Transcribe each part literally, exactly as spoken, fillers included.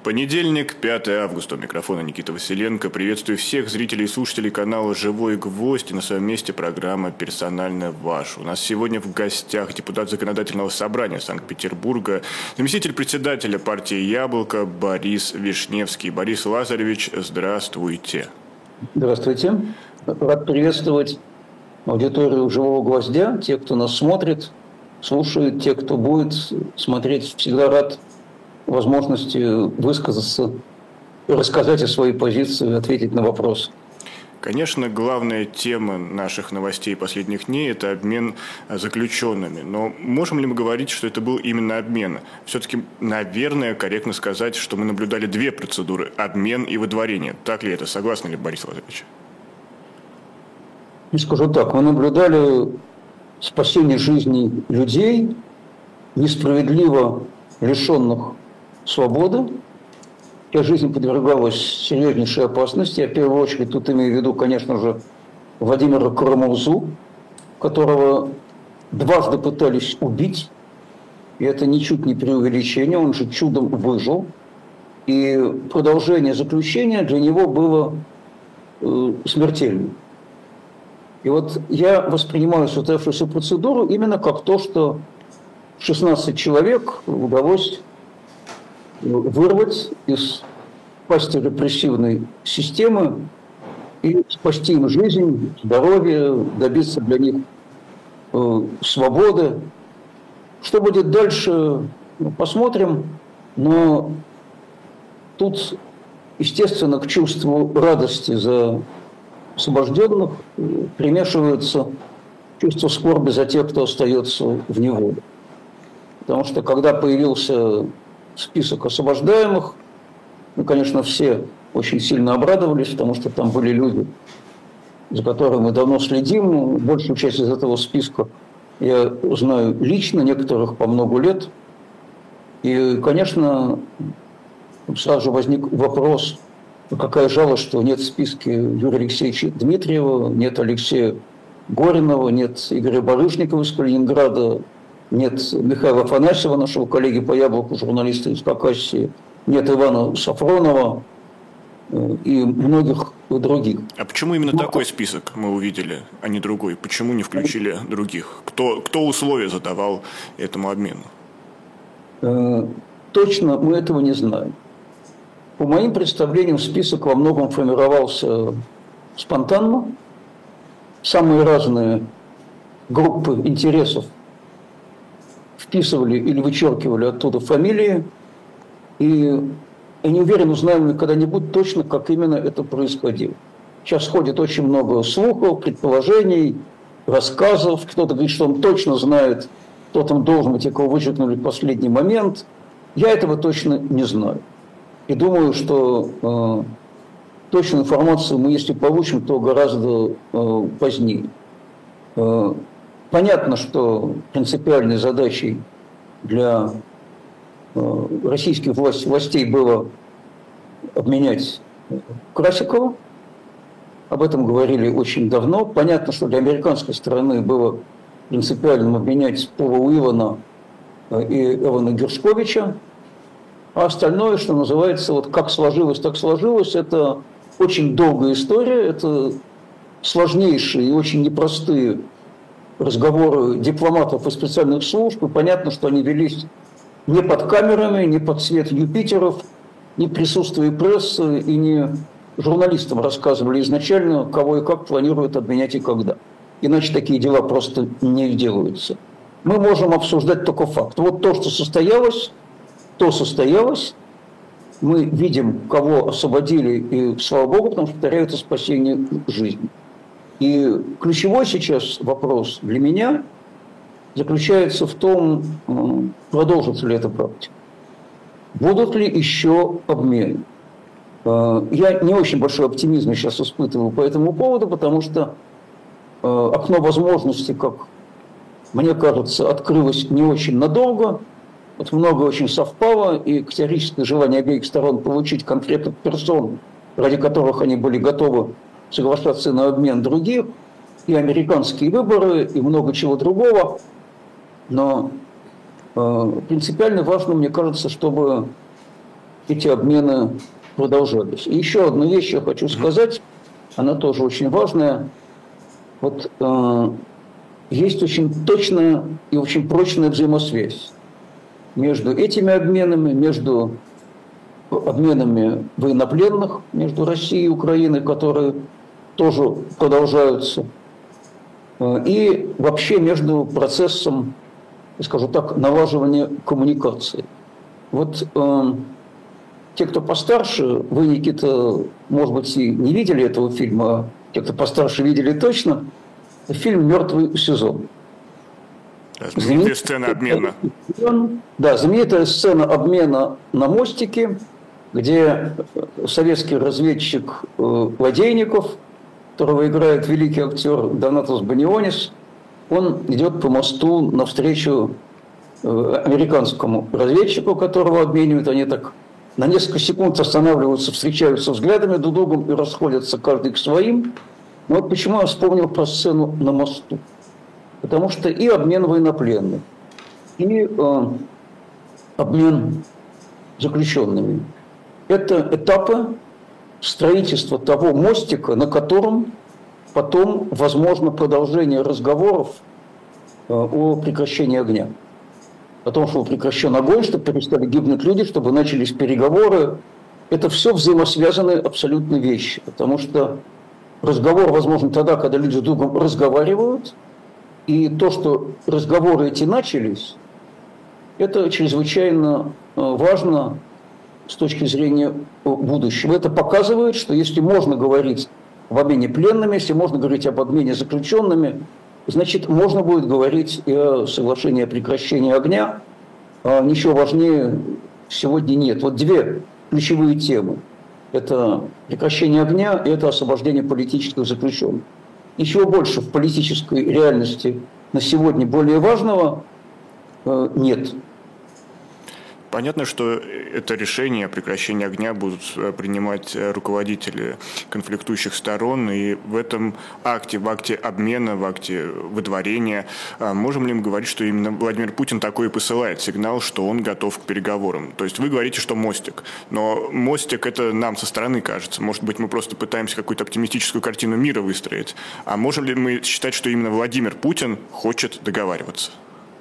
Понедельник, пятое августа. У микрофона Никита Василенко. Приветствую всех зрителей и слушателей канала «Живой гвоздь». И на своем месте программа «Персонально ваш». У нас сегодня в гостях депутат Законодательного собрания Санкт-Петербурга, заместитель председателя партии «Яблоко» Борис Вишневский. Борис Лазаревич, здравствуйте. Здравствуйте. Рад приветствовать аудиторию «Живого гвоздя», те, кто нас смотрит, слушает, те, кто будет смотреть, всегда рад возможности высказаться, рассказать о своей позиции, ответить на вопросы. Конечно, главная тема наших новостей последних дней – это обмен заключенными. Но можем ли мы говорить, что это был именно обмен? Все-таки, наверное, корректно сказать, что мы наблюдали две процедуры – обмен и выдворение. Так ли это? Согласны ли, Борис Лазаревич? Я скажу так. Мы наблюдали спасение жизней людей, несправедливо лишенных свободы. Их жизнь подвергалась серьезнейшей опасности. Я в первую очередь тут имею в виду, конечно же, Владимира Карамурзу, которого дважды пытались убить. И это ничуть не преувеличение, он же чудом выжил. И продолжение заключения для него было э, смертельным. И вот я воспринимаю состоявшуюся процедуру именно как то, что шестнадцать человек удалось вырвать из пасти репрессивной системы и спасти им жизнь, здоровье, добиться для них э, свободы. Что будет дальше, ну, посмотрим. Но тут, естественно, к чувству радости за освобожденных примешивается чувство скорби за тех, кто остается в неволе. Потому что когда появился список освобождаемых, мы, конечно, все очень сильно обрадовались, потому что там были люди, за которыми мы давно следим. Большую часть из этого списка я знаю лично, некоторых по много лет. И, конечно, сразу же возник вопрос, какая жалость, что нет в списке Юрия Алексеевича Дмитриева, нет Алексея Горинова, нет Игоря Барышникова из Калининграда, нет Михаила Афанасьева, нашего коллеги по «Яблоку», журналиста из Хакасии, нет Ивана Сафронова и многих других. А почему именно Но... такой список мы увидели, а не другой? Почему не включили других? Кто, кто условия задавал этому обмену? Точно мы этого не знаем. По моим представлениям, список во многом формировался спонтанно. Самые разные группы интересов вписывали или вычеркивали оттуда фамилии. И я не уверен, узнаем ли когда-нибудь точно, как именно это происходило. Сейчас ходит очень много слухов, предположений, рассказов. Кто-то говорит, что он точно знает, кто там должен быть, кого вычеркнули в последний момент. Я этого точно не знаю. И думаю, что э, точную информацию мы, если получим, то гораздо э, позднее. Э, понятно, что принципиальной задачей для э, российских власть, властей было обменять Красикова. Об этом говорили очень давно. Понятно, что для американской стороны было принципиальным обменять Пола Уивана э, и Эвана Гершковича. А остальное, что называется, вот как сложилось, так сложилось, это очень долгая история, это сложнейшие и очень непростые разговоры дипломатов и специальных служб. И понятно, что они велись не под камерами, не под свет Юпитеров, не в присутствии прессы и не журналистам рассказывали изначально, кого и как планируют обменять и когда. Иначе такие дела просто не делаются. Мы можем обсуждать только факт. Вот то, что состоялось, то состоялось. Мы видим, кого освободили, и слава богу, потому что, повторяю, это спасение жизни. И ключевой сейчас вопрос для меня заключается в том, продолжится ли эта практика. Будут ли еще обмены? Я не очень большой оптимизм сейчас испытываю по этому поводу, потому что окно возможностей, как мне кажется, открылось не очень надолго. Вот много очень совпало, и теоретическое желание обеих сторон получить конкретных персон, ради которых они были готовы соглашаться на обмен других, и американские выборы, и много чего другого. Но э, принципиально важно, мне кажется, чтобы эти обмены продолжались. И еще одну вещь я хочу сказать, она тоже очень важная. Вот э, есть очень точная и очень прочная взаимосвязь между этими обменами, между обменами военнопленных между Россией и Украиной, которые тоже продолжаются, и вообще между процессом, скажу так, налаживания коммуникации. Вот э, те, кто постарше, вы, Никита, может быть, и не видели этого фильма, а те, кто постарше, видели точно, фильм «Мертвый сезон». Знаменитая сцена обмена. Да, знаменитая сцена обмена на мостике, где советский разведчик Ладейников, которого играет великий актер Донатас Банионис, он идет по мосту навстречу американскому разведчику, которого обменивают. Они так на несколько секунд останавливаются, встречаются взглядами друг с другом и расходятся каждый к своим. Но вот почему я вспомнил про сцену на мосту. Потому что и обмен военнопленных, и э, обмен заключенными – это этапы строительства того мостика, на котором потом возможно продолжение разговоров э, о прекращении огня. О том, что прекращен огонь, чтобы перестали гибнуть люди, чтобы начались переговоры. Это все взаимосвязанные абсолютно вещи. Потому что разговор возможен тогда, когда люди с другом разговаривают. И то, что разговоры эти начались, это чрезвычайно важно с точки зрения будущего. Это показывает, что если можно говорить об обмене пленными, если можно говорить об обмене заключенными, значит, можно будет говорить и о соглашении о прекращении огня. А ничего важнее сегодня нет. Вот две ключевые темы. Это прекращение огня и это освобождение политических заключенных. Ничего больше в политической реальности на сегодня более важного э, нет. Понятно, что это решение о прекращении огня будут принимать руководители конфликтующих сторон, и в этом акте, в акте обмена, в акте выдворения, можем ли мы говорить, что именно Владимир Путин такой и посылает сигнал, что он готов к переговорам? То есть вы говорите, что мостик, но мостик это нам со стороны кажется. Может быть, мы просто пытаемся какую-то оптимистическую картину мира выстроить. А можем ли мы считать, что именно Владимир Путин хочет договариваться?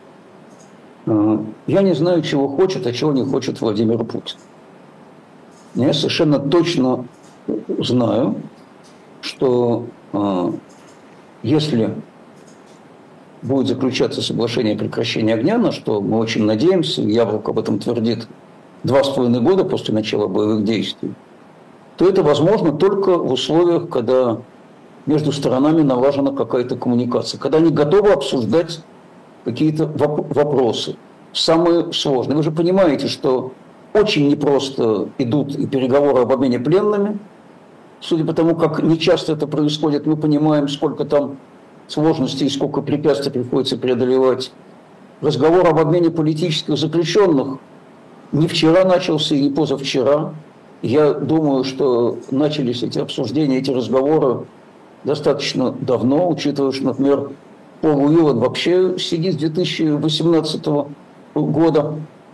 Я не знаю, чего хочет, а чего не хочет Владимир Путин. Я совершенно точно знаю, что э, если будет заключаться соглашение о прекращении огня, на что мы очень надеемся, Яврук об этом твердит два с половиной года после начала боевых действий, то это возможно только в условиях, когда между сторонами налажена какая-то коммуникация, когда они готовы обсуждать какие-то вопросы, самые сложные. Вы же понимаете, что очень непросто идут и переговоры об обмене пленными. Судя по тому, как нечасто это происходит, мы понимаем, сколько там сложностей и сколько препятствий приходится преодолевать. Разговор об обмене политических заключенных не вчера начался и не позавчера. Я думаю, что начались эти обсуждения, эти разговоры достаточно давно, учитывая, что, например, Пол Уиллан вообще сидит с две тысячи восемнадцатого года.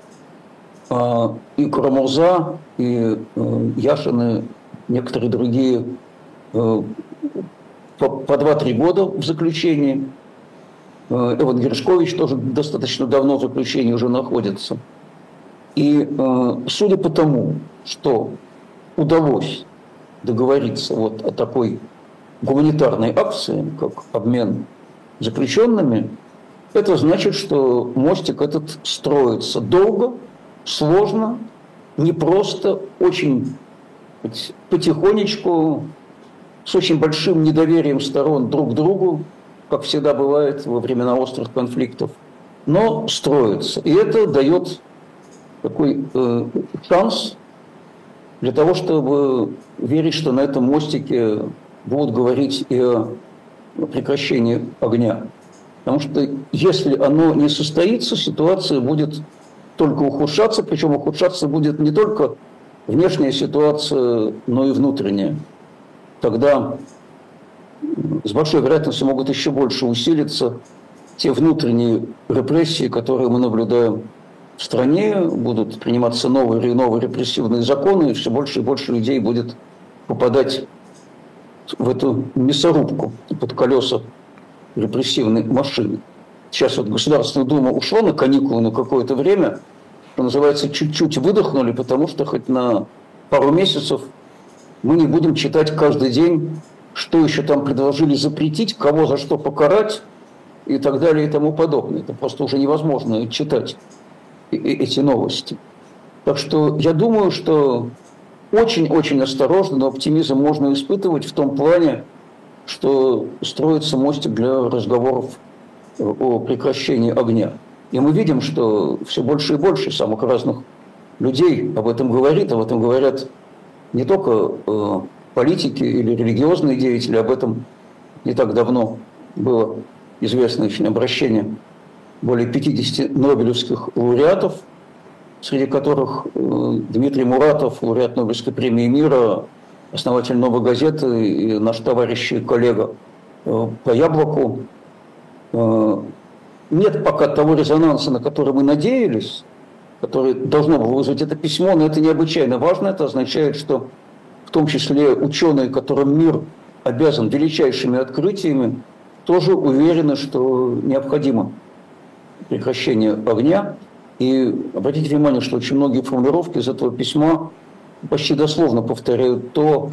И Карамурза, и Яшин, и некоторые другие по два-три года в заключении. Эван Гершкович тоже достаточно давно в заключении уже находится. И судя по тому, что удалось договориться вот о такой гуманитарной акции, как обмен заключенными, это значит, что мостик этот строится долго, сложно, непросто, очень потихонечку, с очень большим недоверием сторон друг к другу, как всегда бывает во времена острых конфликтов, но строится. И это дает такой э, шанс для того, чтобы верить, что на этом мостике будут говорить и о прекращении огня. Потому что если оно не состоится, ситуация будет только ухудшаться, причем ухудшаться будет не только внешняя ситуация, но и внутренняя. Тогда с большой вероятностью могут еще больше усилиться те внутренние репрессии, которые мы наблюдаем в в стране, будут приниматься новые и новые репрессивные законы, и все больше и больше людей будет попадать в эту мясорубку под колеса репрессивной машины. Сейчас вот Государственная Дума ушла на каникулы на какое-то время, что называется, чуть-чуть выдохнули, потому что хоть на пару месяцев мы не будем читать каждый день, что еще там предложили запретить, кого за что покарать и так далее и тому подобное. Это просто уже невозможно читать эти новости. Так что я думаю, что очень-очень осторожно, но оптимизм можно испытывать в том плане, что строится мостик для разговоров о прекращении огня. И мы видим, что все больше и больше самых разных людей об этом говорит, об этом говорят не только э, политики или религиозные деятели, об этом не так давно было известно очень обращение более пятидесяти нобелевских лауреатов, среди которых э, Дмитрий Муратов, лауреат Нобелевской премии мира, основатель «Новой газеты» и наш товарищ и коллега э, по «Яблоку». Э, нет пока того резонанса, на который мы надеялись, который должно было вызвать это письмо, но это необычайно важно. Это означает, что в том числе ученые, которым мир обязан величайшими открытиями, тоже уверены, что необходимо прекращение огня. И обратите внимание, что очень многие формулировки из этого письма почти дословно повторяют то,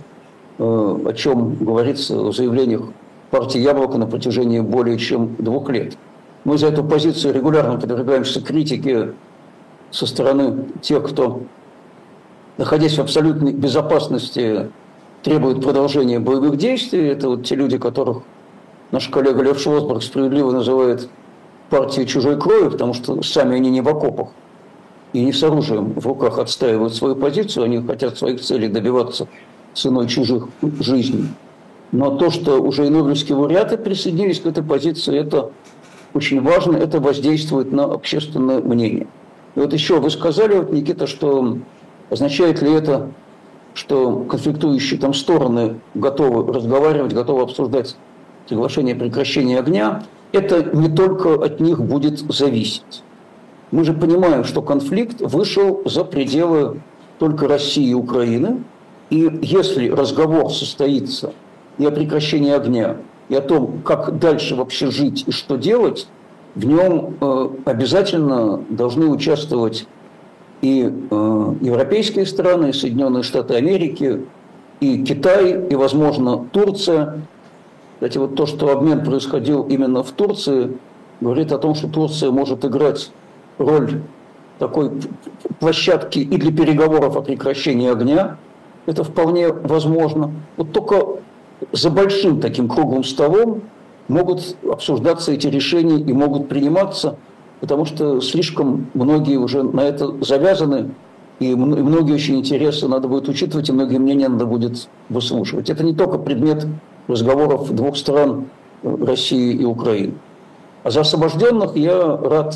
о чем говорится в заявлениях партии «Яблоко» на протяжении более чем двух лет. Мы за эту позицию регулярно подвергаемся критике со стороны тех, кто, находясь в абсолютной безопасности, требует продолжения боевых действий. Это вот те люди, которых наш коллега Лев Шлосберг справедливо называет партией чужой крови, потому что сами они не в окопах и не с оружием в руках отстаивают свою позицию, они хотят своих целей добиваться ценой чужих жизней. Но то, что уже и нобелевские лауреаты присоединились к этой позиции, это очень важно, это воздействует на общественное мнение. И вот еще вы сказали, вот, Никита, что означает ли это, что конфликтующие там стороны готовы разговаривать, готовы обсуждать соглашение о прекращении огня. Это не только от них будет зависеть. Мы же понимаем, что конфликт вышел за пределы только России и Украины. И если разговор состоится и о прекращении огня, и о том, как дальше вообще жить и что делать, в нем э, обязательно должны участвовать и э, европейские страны, и Соединенные Штаты Америки, и Китай, и, возможно, Турция. Кстати, вот то, что обмен происходил именно в Турции, говорит о том, что Турция может играть роль такой площадки и для переговоров о прекращении огня. Это вполне возможно. Вот только за большим таким круглым столом могут обсуждаться эти решения и могут приниматься, потому что слишком многие уже на это завязаны, и многие очень интересы надо будет учитывать, и многие мнения надо будет выслушивать. Это не только предмет разговоров двух стран, России и Украины. А за освобожденных я рад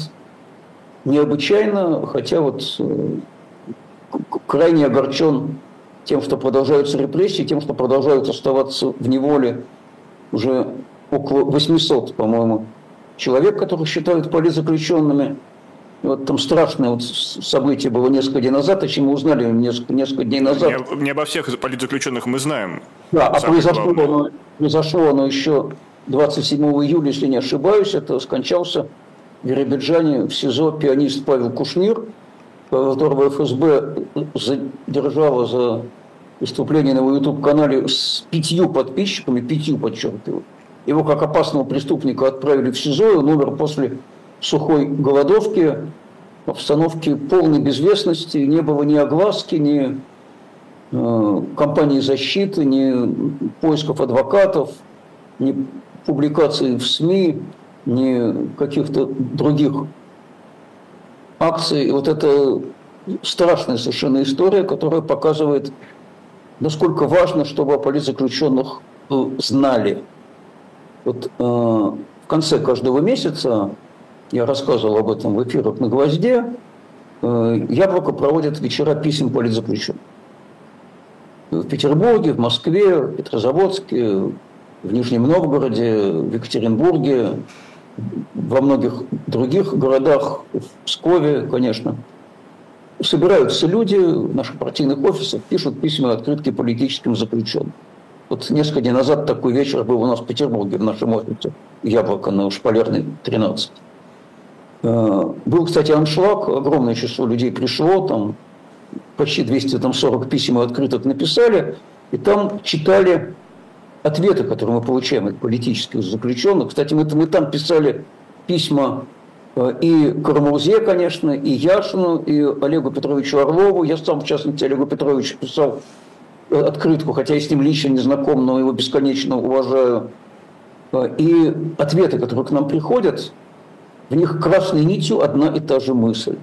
необычайно, хотя вот крайне огорчен тем, что продолжаются репрессии, тем, что продолжают оставаться в неволе уже около восьмисот, по-моему, человек, которых считают политзаключенными. И вот там страшное вот событие было несколько дней назад, о чем мы узнали несколько, несколько дней назад. Не, не обо всех политзаключенных мы знаем. Да, а произошло оно, произошло оно еще двадцать седьмого июля, если не ошибаюсь. Это скончался в Биробиджане в СИЗО пианист Павел Кушнир, которого эф эс бэ задержало за выступление на его ютуб-канале с пятью подписчиками, пятью, подчеркиваю. Его как опасного преступника отправили в СИЗО, и он умер после сухой голодовки, в обстановке полной безвестности, не было ни огласки, ни э, кампании защиты, ни поисков адвокатов, ни публикаций в СМИ, ни каких-то других акций. И вот это страшная совершенно история, которая показывает, насколько важно, чтобы о политзаключенных знали. Вот э, в конце каждого месяца, я рассказывал об этом в эфирах на «Гвозде», э, «Яблоко» проводит вечера писем политзаключенных. В Петербурге, в Москве, в Петрозаводске, в Нижнем Новгороде, в Екатеринбурге, во многих других городах, в Пскове, конечно, собираются люди в наших партийных офисах, пишут письма и открытки политическим заключенным. Вот несколько дней назад такой вечер был у нас в Петербурге, в нашем офисе «Яблоко» на Шпалерной, тринадцать. Был, кстати, аншлаг, огромное число людей пришло, там почти двести сорок писем и открыток написали, и там читали ответы, которые мы получаем от политических заключенных. Кстати, мы, мы там писали письма и Карамурзе, конечно, и Яшину, и Олегу Петровичу Орлову. Я сам, в частности, Олегу Петровичу писал открытку, хотя я с ним лично не знаком, но его бесконечно уважаю. И ответы, которые к нам приходят, в них красной нитью одна и та же мысль.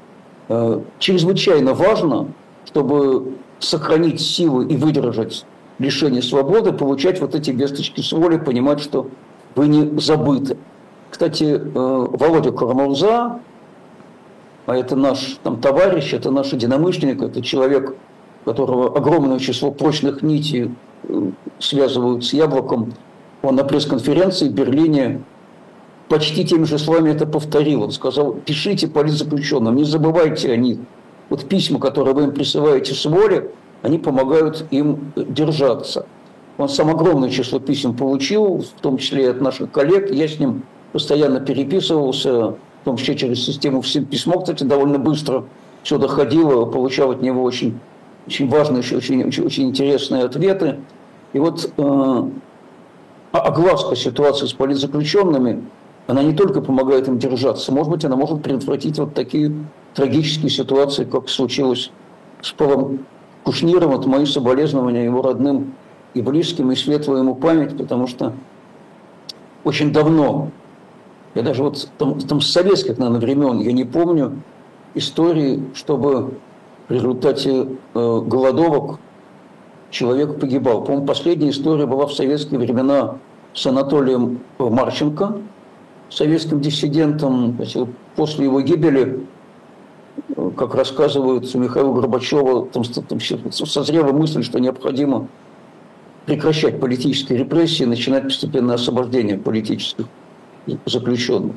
Чрезвычайно важно, чтобы сохранить силы и выдержать лишение свободы, получать вот эти весточки с воли, понимать, что вы не забыты. Кстати, Володя Карамурза, а это наш там, товарищ, это наш единомышленник, это человек, которого огромное число прочных нитей связывают с Яблоком, он на пресс-конференции в Берлине почти теми же словами это повторил. Он сказал: пишите политзаключенным, не забывайте о них. Вот письма, которые вы им присылаете с воли, они помогают им держаться. Он сам огромное число писем получил, в том числе и от наших коллег. Я с ним постоянно переписывался, в том числе через систему письмо, кстати, довольно быстро все доходило, получал от него очень, очень важные, очень, очень, очень интересные ответы. И вот э, огласка ситуации с политзаключенными, она не только помогает им держаться, может быть, она может предотвратить вот такие трагические ситуации, как случилось с Павлом Кушниром. Вот мои соболезнования его родным и близким, и светлая ему память, потому что очень давно, я даже вот там, там с советских, наверное, времен, я не помню истории, чтобы в результате э, голодовок человек погибал. По-моему, последняя история была в советские времена с Анатолием Марченко, советским диссидентом. После его гибели, как рассказывают у Михаила Горбачева, там, там созрела мысль, что необходимо прекращать политические репрессии, начинать постепенное освобождение политических заключенных.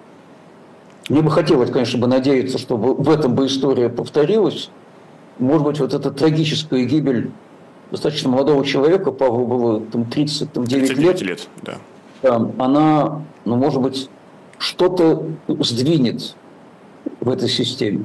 Мне бы хотелось, конечно, бы надеяться, что в этом бы история повторилась. Может быть, вот эта трагическая гибель достаточно молодого человека, Павлу было там, тридцать девять лет, лет да. Да, она, ну, может быть, что-то сдвинет в этой системе.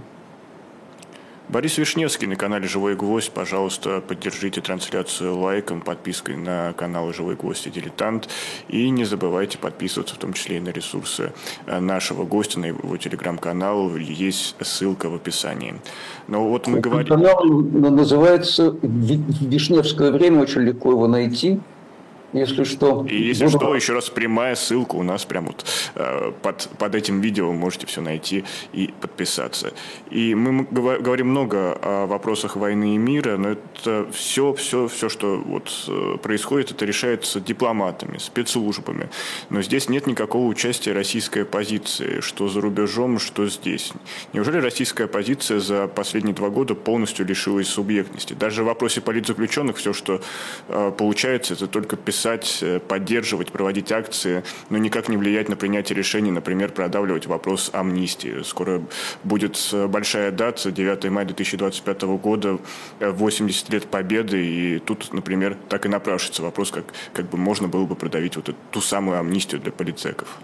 Борис Вишневский на канале «Живой гвоздь». Пожалуйста, поддержите трансляцию лайком, подпиской на канал «Живой гвоздь» и «Дилетант». И не забывайте подписываться, в том числе и на ресурсы нашего гостя, на его телеграм-канал. Есть ссылка в описании. Но вот мы говорим... Канал называется «Вишневское время», очень легко его найти. Если что. И если буду... что, еще раз прямая ссылка у нас прямо вот э, под, под этим видео, вы можете все найти и подписаться. И мы говорим много о вопросах войны и мира, но это все, все, все, что вот происходит, это решается дипломатами, спецслужбами. Но здесь нет никакого участия российской оппозиции, что за рубежом, что здесь. Неужели российская оппозиция за последние два года полностью лишилась субъектности? Даже в вопросе политзаключенных все, что э, получается, это только писать, поддерживать, проводить акции, но никак не влиять на принятие решений, например, продавливать вопрос амнистии. Скоро будет большая дата, девятое мая две тысячи двадцать пятого года, восемьдесят лет Победы, и тут, например, так и напрашивается вопрос, как, как бы можно было бы продавить вот эту, ту самую амнистию для политзеков.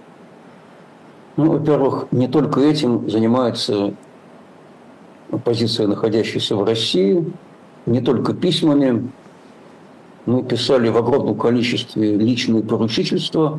Ну, во-первых, не только этим занимается оппозиция, находящаяся в России, не только письмами. Мы писали в огромном количестве личные поручительства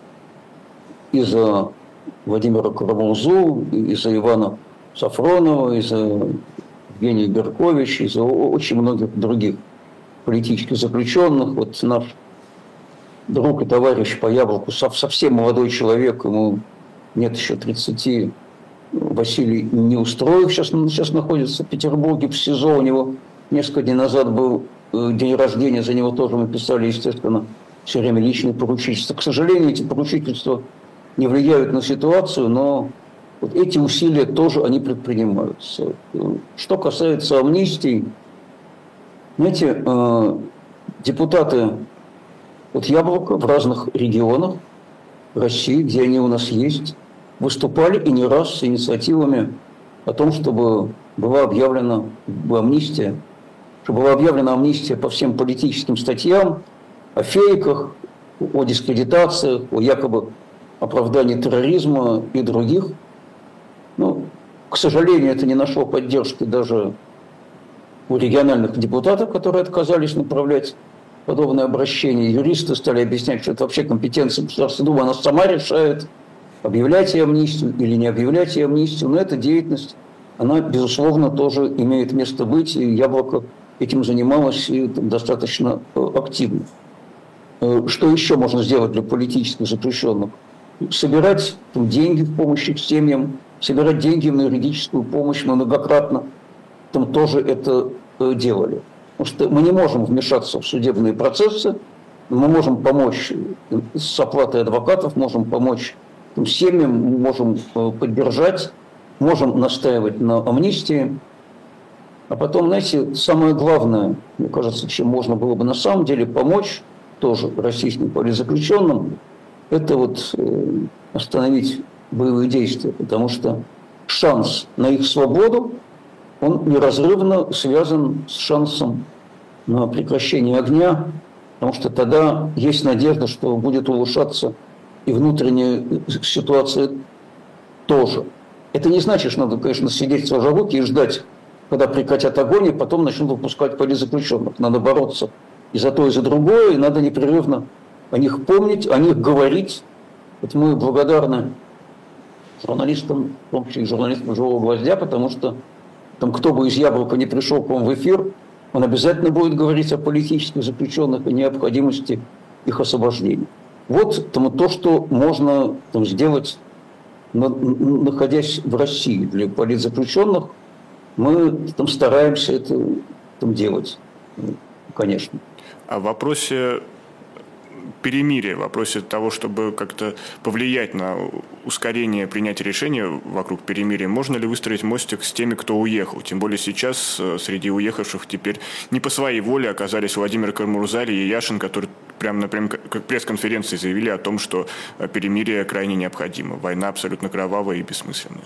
и за Владимира Карамурзу, и за Ивана Сафронова, и за Евгения Берковича, и за очень многих других политических заключенных. Вот наш друг и товарищ по Яблоку, совсем молодой человек, ему нет еще тридцати, Василий Неустроев, сейчас, сейчас находится в Петербурге в СИЗО, у него несколько дней назад был день рождения, за него тоже мы писали, естественно, все время личные поручительства. К сожалению, эти поручительства не влияют на ситуацию, но вот эти усилия тоже они предпринимаются. Что касается амнистии, знаете, депутаты от Яблока в разных регионах России, где они у нас есть, выступали и не раз с инициативами о том, чтобы была объявлена амнистия, чтобы была объявлена амнистия по всем политическим статьям, о фейках, о дискредитациях, о якобы оправдании терроризма и других. Ну, к сожалению, это не нашло поддержки даже у региональных депутатов, которые отказались направлять подобное обращение. Юристы стали объяснять, что это вообще компетенция Государственной Думы, она сама решает, объявлять ей амнистию или не объявлять ей амнистию. Но эта деятельность, она, безусловно, тоже имеет место быть, и Яблоко этим занималось и достаточно активно. Что еще можно сделать для политических заключенных? Собирать там, деньги в помощь их семьям, собирать деньги на юридическую помощь. Мы многократно там тоже это делали. Потому что мы не можем вмешаться в судебные процессы, мы можем помочь с оплатой адвокатов, можем помочь там, семьям, можем поддержать, можем настаивать на амнистии. А потом, знаете, самое главное, мне кажется, чем можно было бы на самом деле помочь тоже российским политзаключенным, это вот остановить боевые действия, потому что шанс на их свободу, он неразрывно связан с шансом на прекращение огня, потому что тогда есть надежда, что будет улучшаться и внутренняя ситуация тоже. Это не значит, что надо, конечно, сидеть сложа руки и ждать, когда прекратят огонь, и потом начнут выпускать политзаключенных. Надо бороться и за то, и за другое, и надо непрерывно о них помнить, о них говорить. Вот мы благодарны журналистам, в том числе и журналистам «Живого гвоздя», потому что там кто бы из Яблока не пришел к вам в эфир, он обязательно будет говорить о политических заключенных и необходимости их освобождения. Вот там, то, что можно там, сделать, находясь в России для политзаключенных, мы там стараемся это там, делать, конечно. А в вопросе перемирия, в вопросе того, чтобы как-то повлиять на ускорение принятия решения вокруг перемирия, можно ли выстроить мостик с теми, кто уехал? Тем более сейчас среди уехавших теперь не по своей воле оказались Владимир Карамурза и Яшин, которые прямо на пресс-конференции заявили о том, что перемирие крайне необходимо. Война абсолютно кровавая и бессмысленная.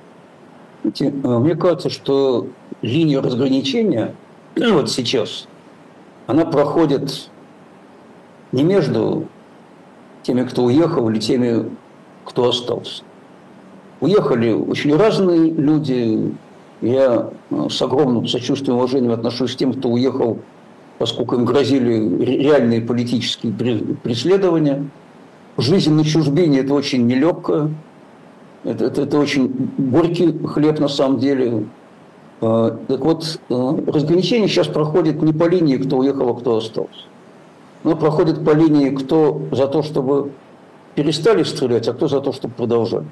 Мне кажется, что линия разграничения вот сейчас, она проходит не между теми, кто уехал, или теми, кто остался. Уехали очень разные люди. Я с огромным сочувствием и уважением отношусь к тем, кто уехал, поскольку им грозили реальные политические преследования. Жизнь на чужбине – это очень нелегкое. Это, это, это очень горький хлеб на самом деле. Так вот, разграничение сейчас проходит не по линии, кто уехал, а кто остался. Оно проходит по линии, кто за то, чтобы перестали стрелять, а кто за то, чтобы продолжали.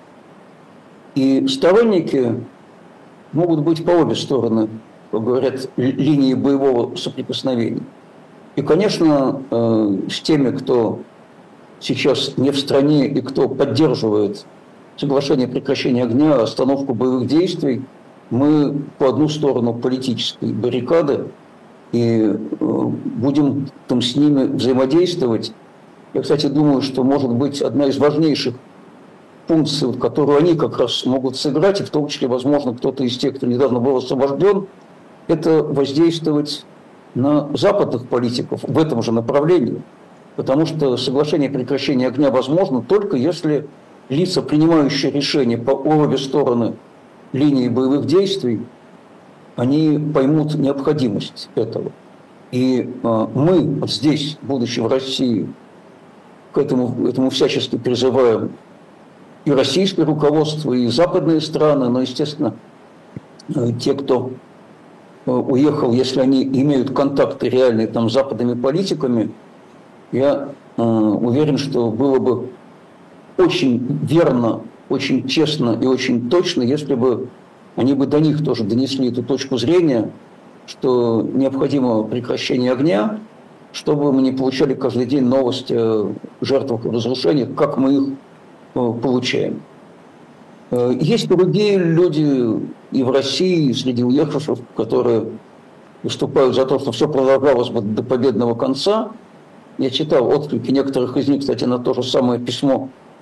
И сторонники могут быть по обе стороны, как говорят, линии боевого соприкосновения. И, конечно, с теми, кто сейчас не в стране и кто поддерживает соглашение о прекращении огня, остановку боевых действий, мы по одну сторону политической баррикады и будем там с ними взаимодействовать. Я, кстати, думаю, что, может быть, одна из важнейших функций, которую они как раз могут сыграть, и в том числе, возможно, кто-то из тех, кто недавно был освобожден, это воздействовать на западных политиков в этом же направлении. Потому что соглашение о прекращении огня возможно только если лица, принимающие решения по обе стороны линии боевых действий, они поймут необходимость этого. И э, мы вот здесь, будучи в России, к этому, этому всячески призываем и российское руководство, и западные страны, но, естественно, э, те, кто э, уехал, если они имеют контакты реальные там, с западными политиками, я э, уверен, что было бы очень верно, очень честно и очень точно, если бы они бы до них тоже донесли эту точку зрения, что необходимо прекращение огня, чтобы мы не получали каждый день новости о жертвах и разрушениях, как мы их получаем. Есть другие люди и в России, и среди уехавших, которые выступают за то, что все продолжалось бы до победного конца. Я читал отклики некоторых из них, кстати, на то же самое письмо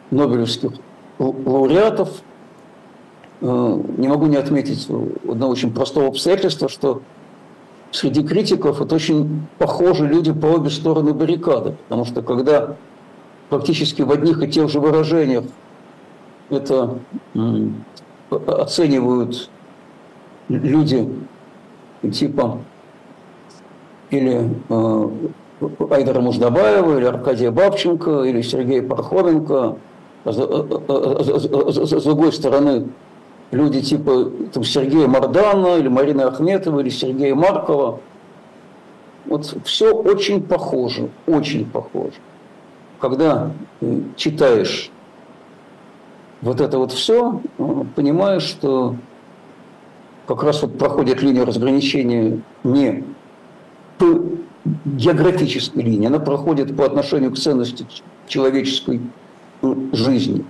нобелевских лауреатов. Не могу не отметить одного очень простого обстоятельства, что среди критиков это очень похожи люди по обе стороны баррикады, потому что когда практически в одних и тех же выражениях это оценивают люди типа или Айдара Муждабаева, или Аркадия Бабченко, или Сергея Пархоменко, а с другой стороны люди типа там, Сергея Мардана, или Марины Ахметовой, или Сергея Маркова. Вот все очень похоже, очень похоже. Когда читаешь вот это вот все, понимаешь, что как раз вот проходит линия разграничения не по географической линии, она проходит по отношению к ценности человеческой жизни.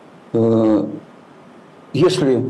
Если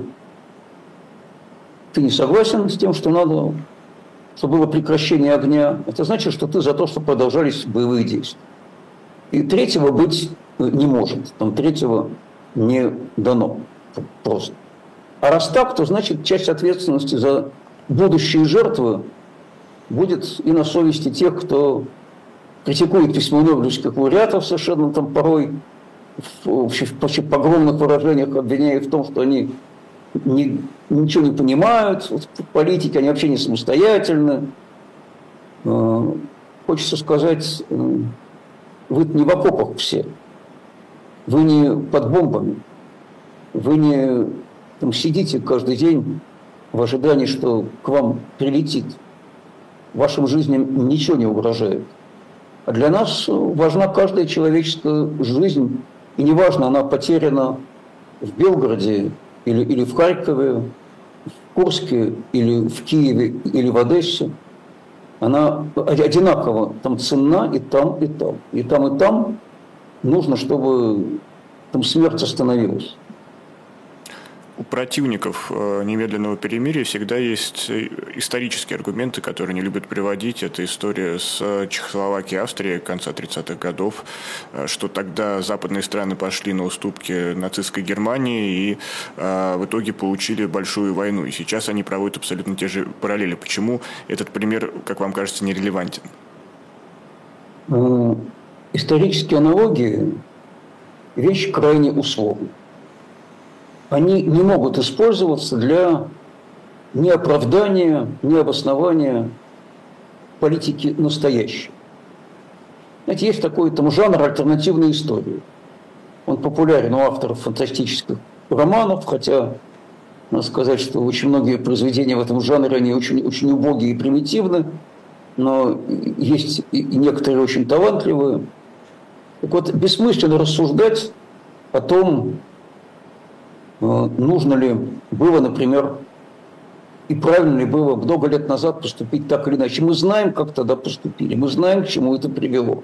ты не согласен с тем, что надо, чтобы было прекращение огня, это значит, что ты за то, чтобы продолжались боевые действия. И третьего быть не может, там третьего не дано просто. А раз так, то значит часть ответственности за будущие жертвы будет и на совести тех, кто критикует письмо нобелевских лауреатов совершенно там порой в, в, в погромных выражениях, обвиняя в том, что они не, ничего не понимают в политике, они вообще не самостоятельны. Хочется сказать, вы не в окопах все, вы не под бомбами, вы не там, сидите каждый день в ожидании, что к вам прилетит. Вашим жизням ничего не угрожает. А для нас важна каждая человеческая жизнь, и неважно, она потеряна в Белгороде или, или в Харькове, в Курске или в Киеве или в Одессе. Она одинаково там ценна и там, и там. И там, и там нужно, чтобы там смерть остановилась. У противников немедленного перемирия всегда есть исторические аргументы, которые они любят приводить. Это история с Чехословакией и Австрией конца тридцатых годов, что тогда западные страны пошли на уступки нацистской Германии и в итоге получили большую войну. И сейчас они проводят абсолютно те же параллели. Почему этот пример, как вам кажется, нерелевантен? Исторические аналогии – вещь крайне условная. Они не могут использоваться для ни оправдания, ни обоснования политики настоящей. Знаете, есть такой там жанр альтернативной истории. Он популярен у авторов фантастических романов, хотя надо сказать, что очень многие произведения в этом жанре, они очень, очень убогие и примитивны, но есть и некоторые очень талантливые. Так вот, бессмысленно рассуждать о том, нужно ли было, например, и правильно ли было много лет назад поступить так или иначе. Мы знаем, как тогда поступили, мы знаем, к чему это привело.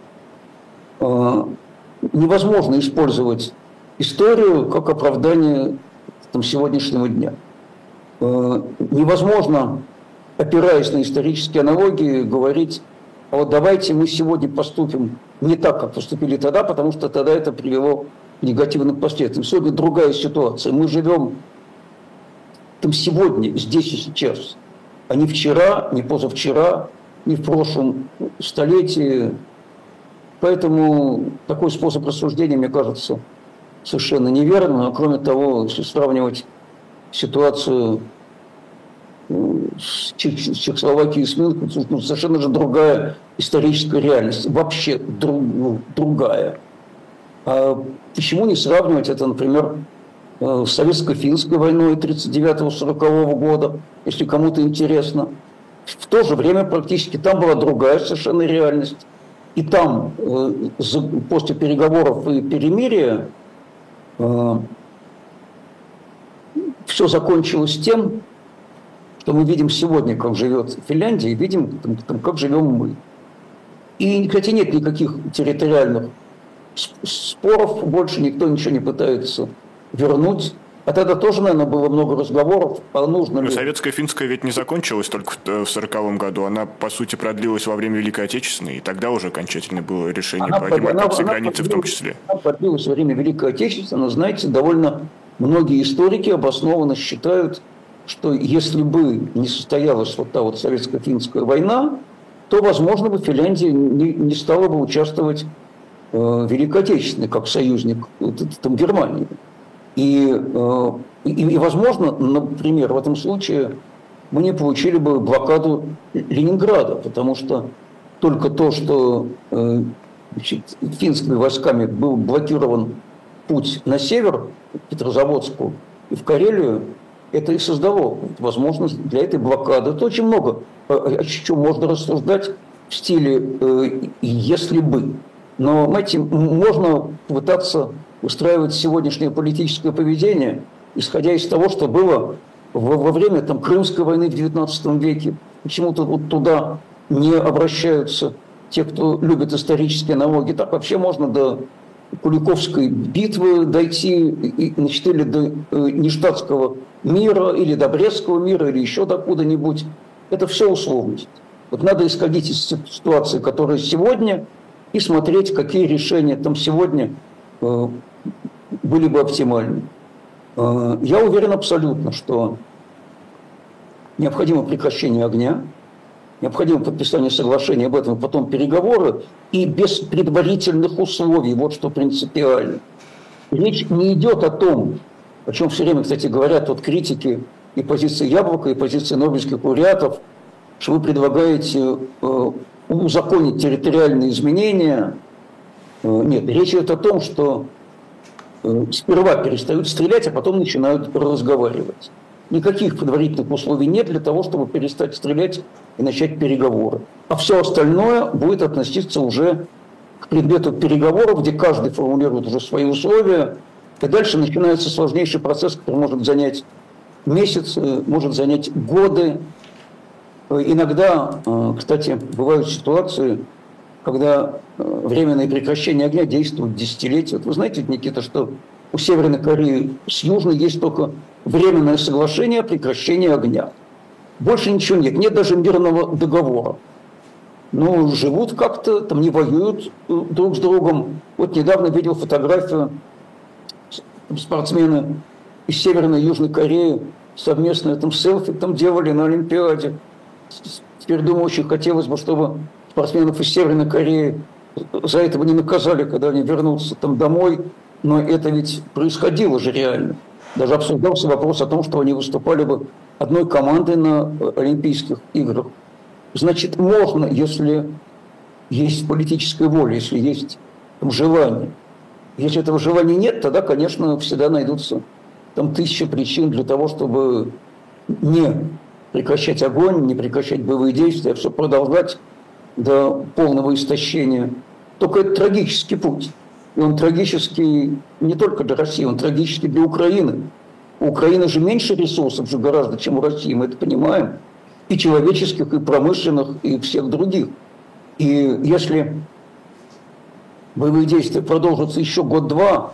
Невозможно использовать историю как оправдание там, сегодняшнего дня. Невозможно, опираясь на исторические аналогии, говорить, а вот давайте мы сегодня поступим не так, как поступили тогда, потому что тогда это привело негативным последствиям. Сегодня другая ситуация. Мы живем там сегодня, здесь и сейчас, а не вчера, не позавчера, не в прошлом столетии. Поэтому такой способ рассуждения, мне кажется, совершенно неверным. А кроме того, если сравнивать ситуацию с Чехословакией и с Минском, ну, совершенно же другая историческая реальность. Вообще друг, ну, другая. А почему не сравнивать это, например, с советско-финской войной тридцать девятого — сорокового года, если кому-то интересно? В то же время практически там была другая совершенно реальность. И там после переговоров и перемирия все закончилось тем, что мы видим сегодня, как живет Финляндия, и видим, как живем мы. И, кстати, нет никаких территориальных споров, больше никто ничего не пытается вернуть. А тогда тоже, наверное, было много разговоров, а нужно ли... Советская финская ведь не закончилась только в сороковом году. Она, по сути, продлилась во время Великой Отечественной, и тогда уже окончательно было решение она, по демаркации она, границы она, в том числе. Она продлилась во время Великой Отечественной, но, знаете, довольно многие историки обоснованно считают, что если бы не состоялась вот та вот советско-финская война, то, возможно, бы Финляндия не, не стала бы участвовать э, в Великой Отечественной как союзник там, Германии. И, э, и, и, возможно, например, в этом случае мы не получили бы блокаду Ленинграда, потому что только то, что э, значит, финскими войсками был блокирован путь на север, к Петрозаводску и в Карелию, это и создало возможность для этой блокады. Это очень много, о чем можно рассуждать в стиле э, «если бы». Но, знаете, можно пытаться устраивать сегодняшнее политическое поведение, исходя из того, что было во, во время там, Крымской войны в девятнадцатом веке. Почему-то вот туда не обращаются те, кто любит исторические налоги. Так вообще можно до Куликовской битвы дойти, и, значит, или до э, Ништадтского мира, или до Брестского мира, или еще докуда-нибудь. Это все условность. Вот надо исходить из ситуации, которая сегодня, и смотреть, какие решения там сегодня э, были бы оптимальны. Э, я уверен абсолютно, что необходимо прекращение огня, необходимо подписание соглашения об этом, потом переговоры, и без предварительных условий, вот что принципиально. Речь не идет о том, о чем все время, кстати, говорят вот критики и позиции Яблока, и позиции нобелевских лауреатов, что вы предлагаете э, узаконить территориальные изменения. Э, нет, речь идет о том, что э, сперва перестают стрелять, а потом начинают разговаривать. Никаких предварительных условий нет для того, чтобы перестать стрелять и начать переговоры. А все остальное будет относиться уже к предмету переговоров, где каждый формулирует уже свои условия. И дальше начинается сложнейший процесс, который может занять месяцы, может занять годы. Иногда, кстати, бывают ситуации, когда временное прекращение огня действует десятилетия. Вот вы знаете, Никита, что у Северной Кореи с Южной есть только временное соглашение о прекращении огня. Больше ничего нет, нет даже мирного договора. Но живут как-то, там не воюют друг с другом. Вот недавно видел фотографию, спортсмены из Северной и Южной Кореи совместно там селфи там делали на Олимпиаде. Теперь думаю, очень хотелось бы, чтобы спортсменов из Северной Кореи за это бы не наказали, когда они вернутся там домой. Но это ведь происходило же реально. Даже обсуждался вопрос о том, что они выступали бы одной командой на Олимпийских играх. Значит, можно, если есть политическая воля, если есть там, желание. Если этого желания нет, тогда, конечно, всегда найдутся там тысячи причин для того, чтобы не прекращать огонь, не прекращать боевые действия, а все продолжать до полного истощения. Только это трагический путь. И он трагический не только для России, он трагический для Украины. У Украины же меньше ресурсов же гораздо, чем у России, мы это понимаем. И человеческих, и промышленных, и всех других. И если боевые действия продолжатся еще год-два,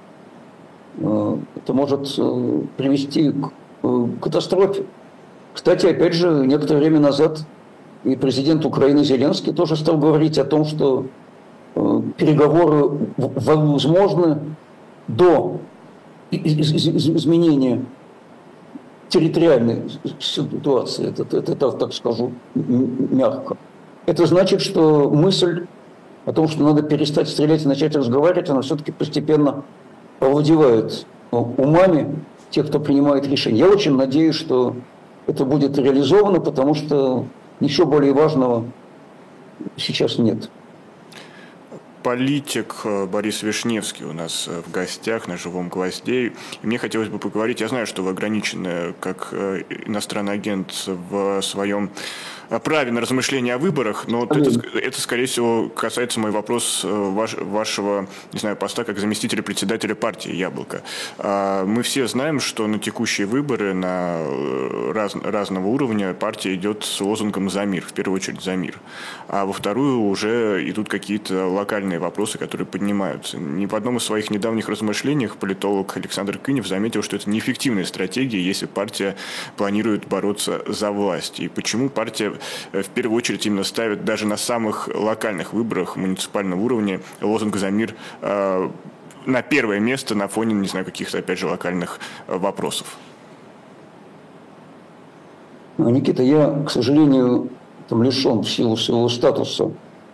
это может привести к катастрофе. Кстати, опять же, некоторое время назад и президент Украины Зеленский тоже стал говорить о том, что переговоры возможны до изменения территориальной ситуации, это, это, это так скажу мягко. Это значит, что мысль о том, что надо перестать стрелять и начать разговаривать, она все-таки постепенно овладевает умами тех, кто принимает решения. Я очень надеюсь, что это будет реализовано, потому что ничего более важного сейчас нет. Политик Борис Вишневский у нас в гостях на «Живом гвозде». И мне хотелось бы поговорить, я знаю, что вы ограничены как иностранный агент в своем правильное размышление о выборах, но вот это, это, скорее всего, касается мой вопрос ваш, вашего, не знаю, поста как заместителя председателя партии «Яблоко». Мы все знаем, что на текущие выборы на раз, разного уровня партия идет с лозунгом «За мир», в первую очередь «За мир». А во вторую уже идут какие-то локальные вопросы, которые поднимаются. Ни в одном из своих недавних размышлениях политолог Александр Кынев заметил, что это неэффективная стратегия, если партия планирует бороться за власть. И почему партия в первую очередь именно ставит даже на самых локальных выборах муниципального уровня лозунг «За мир» э, на первое место на фоне, не знаю, каких-то, опять же, локальных вопросов? Никита, я, к сожалению, там лишен в силу своего статуса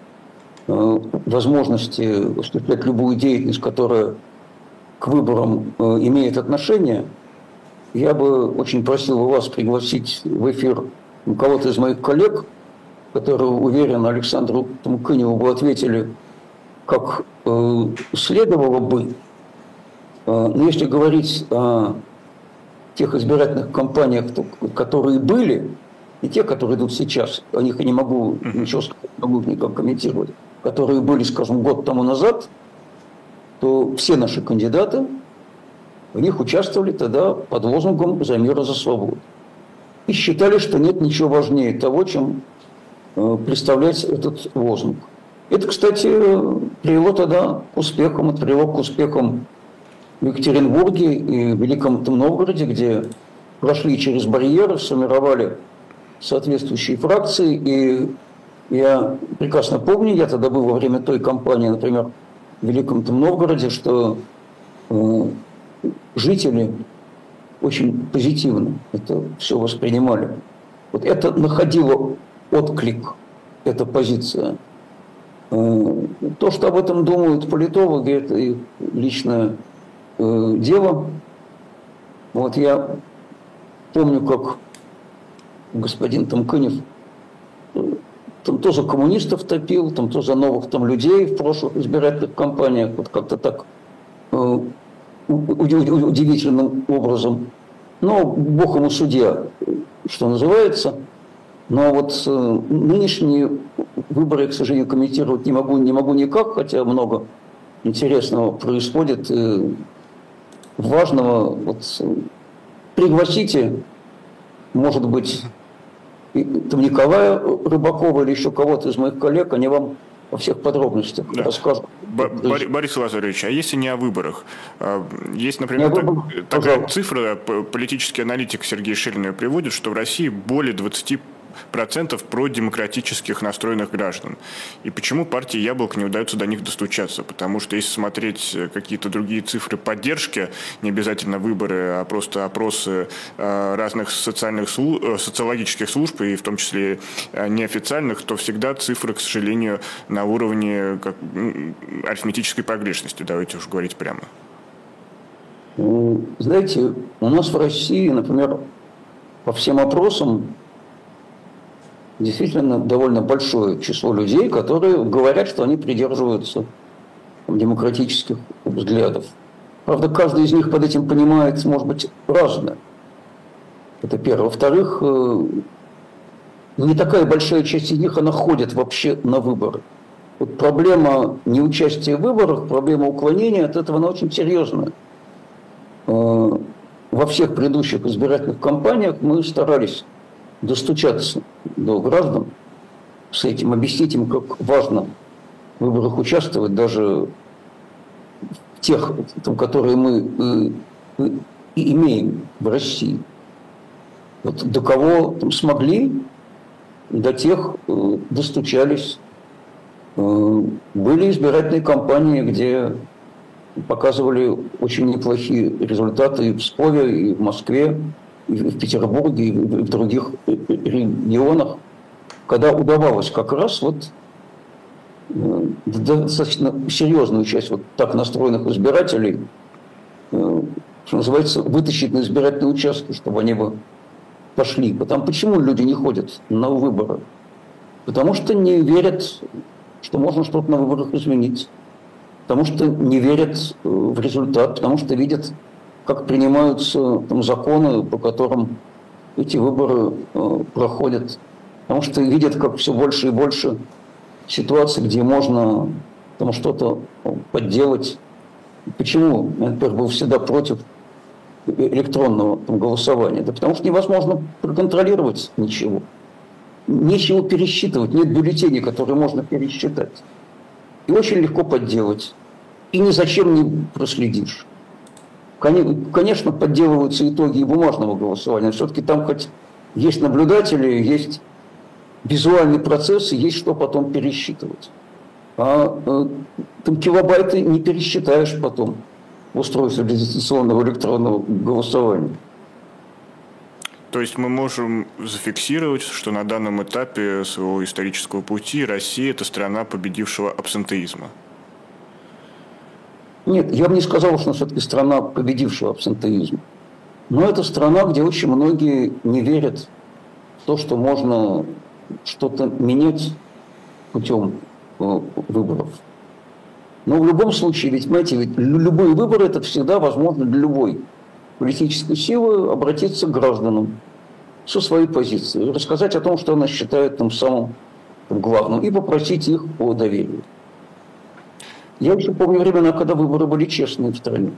э, возможности осуществлять любую деятельность, которая к выборам э, имеет отношение. Я бы очень просил вас пригласить в эфир кого-то из моих коллег, которые, уверен, Александру Кыневу бы ответили, как э, следовало бы. Э, но если говорить о тех избирательных кампаниях, которые были, и те, которые идут сейчас, о них я не могу ничего сказать, не могу никак комментировать, которые были, скажем, год тому назад, то все наши кандидаты в них участвовали тогда под лозунгом «За мир и за свободу». И считали, что нет ничего важнее того, чем э, представлять этот лозунг. Это, кстати, привело тогда к успехам, это привело к успехам в Екатеринбурге и в Великом Новгороде, где прошли через барьеры, сформировали соответствующие фракции. И я прекрасно помню, я тогда был во время той кампании, например, в Великом Новгороде, что э, жители очень позитивно это все воспринимали. Вот это находило отклик, эта позиция. То, что об этом думают политологи, это их личное э, дело. Вот я помню, как господин там Кынев там то за коммунистов топил, там то за новых там людей в прошлых избирательных кампаниях, вот как-то так э, удивительным образом. Но Бог ему судья, что называется. Но вот э, нынешние выборы, к сожалению, комментировать не могу, не могу никак, хотя много интересного происходит, э, важного. Вот, э, пригласите, может быть, и, там, Николая Рыбакова или еще кого-то из моих коллег, они вам во всех подробностях да. расскажут. Борис, Борис Лазаревич, а если не о выборах? Есть, например, так, такая цифра, политический аналитик Сергей Шилин ее приводит, что в России более двадцати процентов продемократических настроенных граждан. И почему партии «Яблоко» не удается до них достучаться? Потому что если смотреть какие-то другие цифры поддержки, не обязательно выборы, а просто опросы разных социальных, социологических служб, и в том числе неофициальных, то всегда цифры, к сожалению, на уровне как, арифметической погрешности. Давайте уж говорить прямо. Знаете, у нас в России, например, по всем опросам действительно довольно большое число людей, которые говорят, что они придерживаются демократических взглядов. Правда, каждый из них под этим понимает, может быть, разное. Это первое. Во-вторых, не такая большая часть из них, она ходит вообще на выборы. Вот проблема неучастия в выборах, проблема уклонения от этого, она очень серьезная. Во всех предыдущих избирательных кампаниях мы старались достучаться до граждан с этим, объяснить им, как важно в выборах участвовать, даже в тех, там, которые мы э, и имеем в России. Вот до кого там, смогли, до тех э, достучались. Э, были избирательные кампании, где показывали очень неплохие результаты и в Пскове, и в Москве, и в Петербурге, и в других регионах, когда удавалось как раз вот достаточно серьезную часть вот так настроенных избирателей, что называется, вытащить на избирательные участки, чтобы они бы пошли. Потому почему люди не ходят на выборы? Потому что не верят, что можно что-то на выборах изменить. Потому что не верят в результат, потому что видят, как принимаются там, законы, по которым эти выборы э, проходят. потому что видят, как все больше и больше ситуаций, где можно там что-то подделать. Почему я, например, был всегда против электронного там, голосования? Да потому что невозможно проконтролировать ничего. Нечего пересчитывать, нет бюллетеней, которые можно пересчитать. И очень легко подделать. И ни зачем не проследишь. Конечно, подделываются итоги и бумажного голосования, но все-таки там хоть есть наблюдатели, есть визуальный процесс, и есть что потом пересчитывать. А э, там килобайты не пересчитаешь потом в устройстве дистанционного электронного голосования. То есть мы можем зафиксировать, что на данном этапе своего исторического пути Россия – это страна победившего абсентеизма? Нет, я бы не сказал, что все-таки страна победившего абсентеизма. Но это страна, где очень многие не верят в то, что можно что-то менять путем э, выборов. Но в любом случае, ведь, понимаете, ведь любые выборы – это всегда возможно для любой политической силы обратиться к гражданам со своей позицией, рассказать о том, что она считает там самым там, главным, и попросить их о доверии. Я еще помню времена, когда выборы были честные в стране.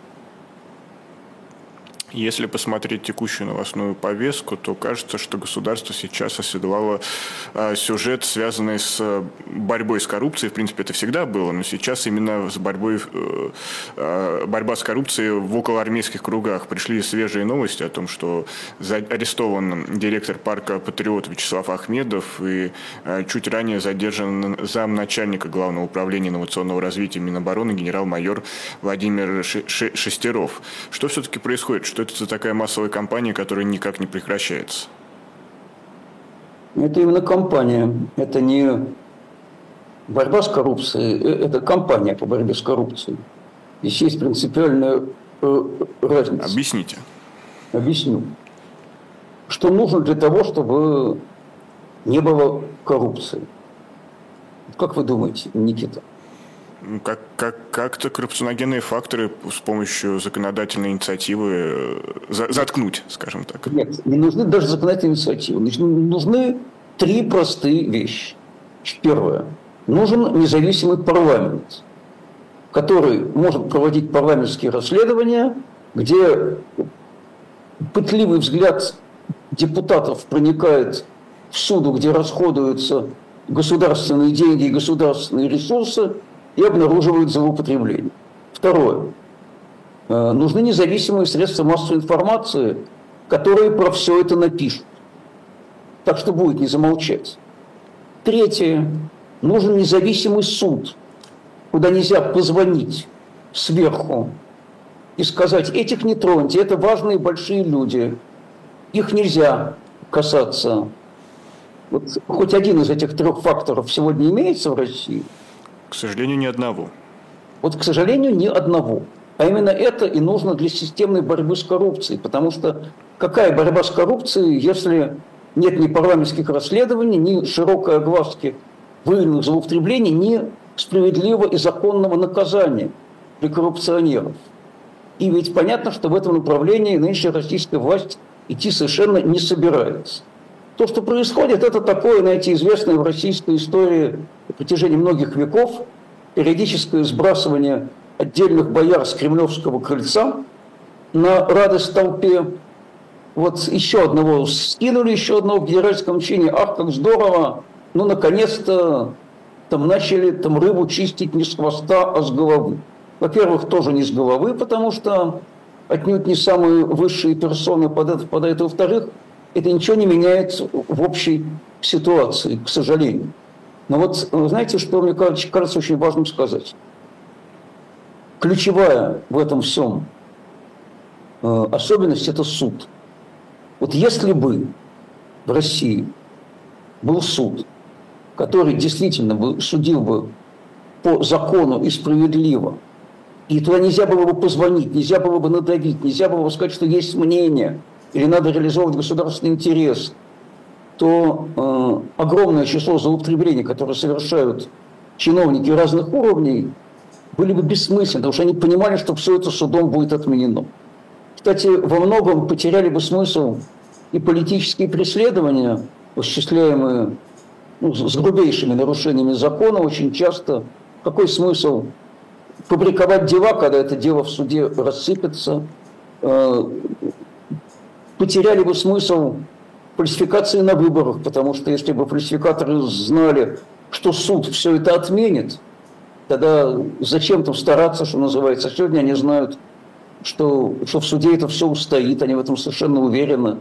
Если посмотреть текущую новостную повестку, то кажется, что государство сейчас оседлало э, сюжет, связанный с борьбой с коррупцией. В принципе, это всегда было, но сейчас именно с борьбой, э, э, борьба с коррупцией в околоармейских кругах. Пришли свежие новости о том, что арестован директор парка «Патриот» Вячеслав Ахмедов и э, чуть ранее задержан замначальника Главного управления инновационного развития Минобороны генерал-майор Владимир Шестеров. Что все-таки происходит? Что это за такая массовая кампания, которая никак не прекращается? Это именно кампания. Это не борьба с коррупцией, это кампания по борьбе с коррупцией. Здесь есть принципиальная э, разница. Объясните. Объясню. Что нужно для того, чтобы не было коррупции? Как вы думаете, Никита? Как, как, как-то коррупционогенные факторы с помощью законодательной инициативы за, заткнуть, скажем так. Нет, не нужны даже законодательные инициативы. Нужны три простые вещи. Первое. Нужен независимый парламент, который может проводить парламентские расследования, где пытливый взгляд депутатов проникает в суду, где расходуются государственные деньги и государственные ресурсы, и обнаруживают злоупотребление. Второе. Нужны независимые средства массовой информации, которые про все это напишут. Так что будет не замолчать. Третье. Нужен независимый суд, куда нельзя позвонить сверху и сказать: этих не троньте, это важные большие люди, их нельзя касаться. Вот хоть один из этих трех факторов сегодня имеется в России? К сожалению, ни одного. Вот, к сожалению, ни одного. А именно это и нужно для системной борьбы с коррупцией. Потому что какая борьба с коррупцией, если нет ни парламентских расследований, ни широкой огласки выявленных злоупотреблений, ни справедливого и законного наказания для коррупционеров? И ведь понятно, что в этом направлении нынешняя российская власть идти совершенно не собирается. То, что происходит, это такое, знаете, известное в российской истории на протяжении многих веков периодическое сбрасывание отдельных бояр с Кремлевского крыльца на радость толпе. Вот еще одного скинули, еще одного в генеральском чине. Ах, как здорово! Ну, наконец-то там начали там рыбу чистить не с хвоста, а с головы. Во-первых, тоже не с головы, потому что отнюдь не самые высшие персоны под это попадают. Во-вторых, это ничего не меняет в общей ситуации, к сожалению. Но вот знаете, что мне кажется очень важным сказать? Ключевая в этом всем особенность – это суд. Вот если бы в России был суд, который действительно бы судил бы по закону и справедливо, и туда нельзя было бы позвонить, нельзя было бы надавить, нельзя было бы сказать, что есть мнение, или надо реализовывать государственный интерес, то э, огромное число злоупотреблений, которые совершают чиновники разных уровней, были бы бессмысленны, потому что они понимали, что все это судом будет отменено. Кстати, во многом потеряли бы смысл и политические преследования, осуществляемые ну, с грубейшими нарушениями закона, очень часто какой смысл фабриковать дела, когда это дело в суде рассыпется, потеряли бы смысл фальсификации на выборах, потому что если бы фальсификаторы знали, что суд все это отменит, тогда зачем там стараться, что называется. Сегодня они знают, что, что в суде это все устоит, они в этом совершенно уверены.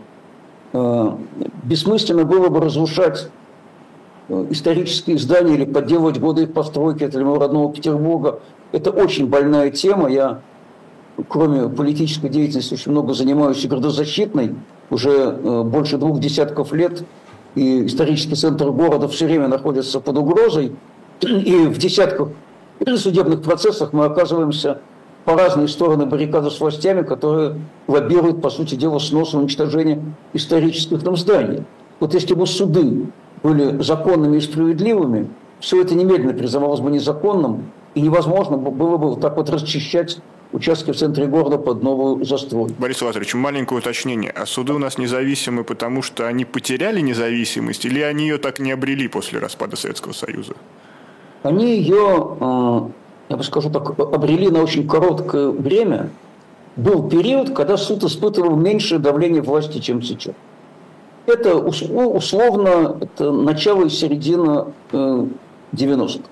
Бессмысленно было бы разрушать исторические здания или подделывать годы их постройки для моего родного Петербурга. Это очень больная тема. Я, кроме политической деятельности, очень много занимаюсь и градозащитной. Уже больше двух десятков лет. И исторический центр города все время находится под угрозой. И в десятках судебных процессах мы оказываемся по разные стороны баррикады с властями, которые лоббируют, по сути дела, снос и уничтожение исторических там зданий. Вот если бы суды были законными и справедливыми, все это немедленно признавалось бы незаконным, и невозможно было бы вот так вот расчищать участки в центре города под новую застройку. Борис Лазаревич, маленькое уточнение. А суды у нас независимы, потому что они потеряли независимость, или они ее так не обрели после распада Советского Союза? Они ее, я бы скажу так, обрели на очень короткое время. Был период, когда суд испытывал меньшее давление власти, чем сейчас. Это условно это начало и середина девяностых.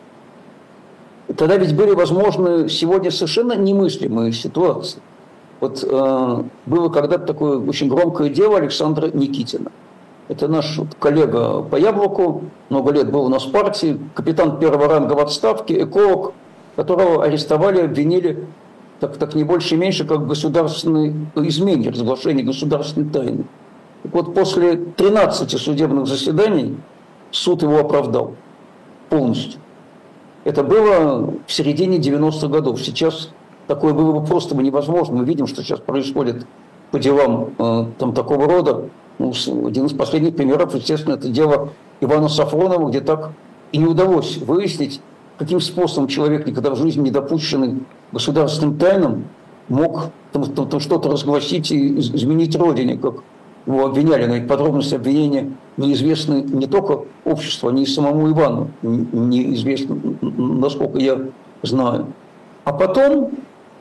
Тогда ведь были возможны сегодня совершенно немыслимые ситуации. Вот э, было когда-то такое очень громкое дело Александра Никитина. Это наш вот, коллега по Яблоку, много лет был у нас в партии, капитан первого ранга в отставке, эколог, которого арестовали, обвинили, так, так не больше и меньше, как в государственной измене, разглашении государственной тайны. Так вот, после тринадцати судебных заседаний суд его оправдал полностью. Это было в середине девяностых годов. Сейчас такое было бы просто невозможно. Мы видим, что сейчас происходит по делам э, там, такого рода. Ну, один из последних примеров, естественно, это дело Ивана Сафронова, где так и не удалось выяснить, каким способом человек, никогда в жизни не допущенный государственным тайнам, мог там, там, там что-то разгласить и изменить родине, как его обвиняли, но ведь подробности обвинения неизвестны не только обществу, ни самому Ивану, неизвестно, насколько я знаю. А потом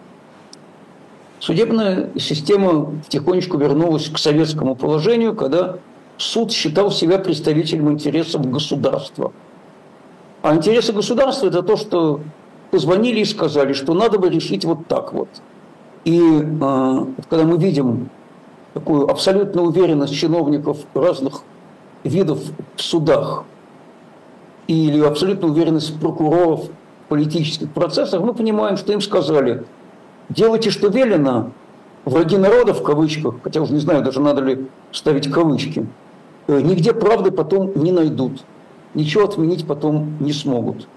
судебная система потихонечку вернулась к советскому положению, когда суд считал себя представителем интересов государства. А интересы государства – это то, что позвонили и сказали, что надо бы решить вот так вот. И э, когда мы видим такую абсолютную уверенность чиновников разных видов в судах или абсолютную уверенность прокуроров в политических процессах, мы понимаем, что им сказали: делайте, что велено, враги народа, в кавычках, хотя уже не знаю, даже надо ли ставить кавычки, нигде правды потом не найдут, ничего отменить потом не смогут.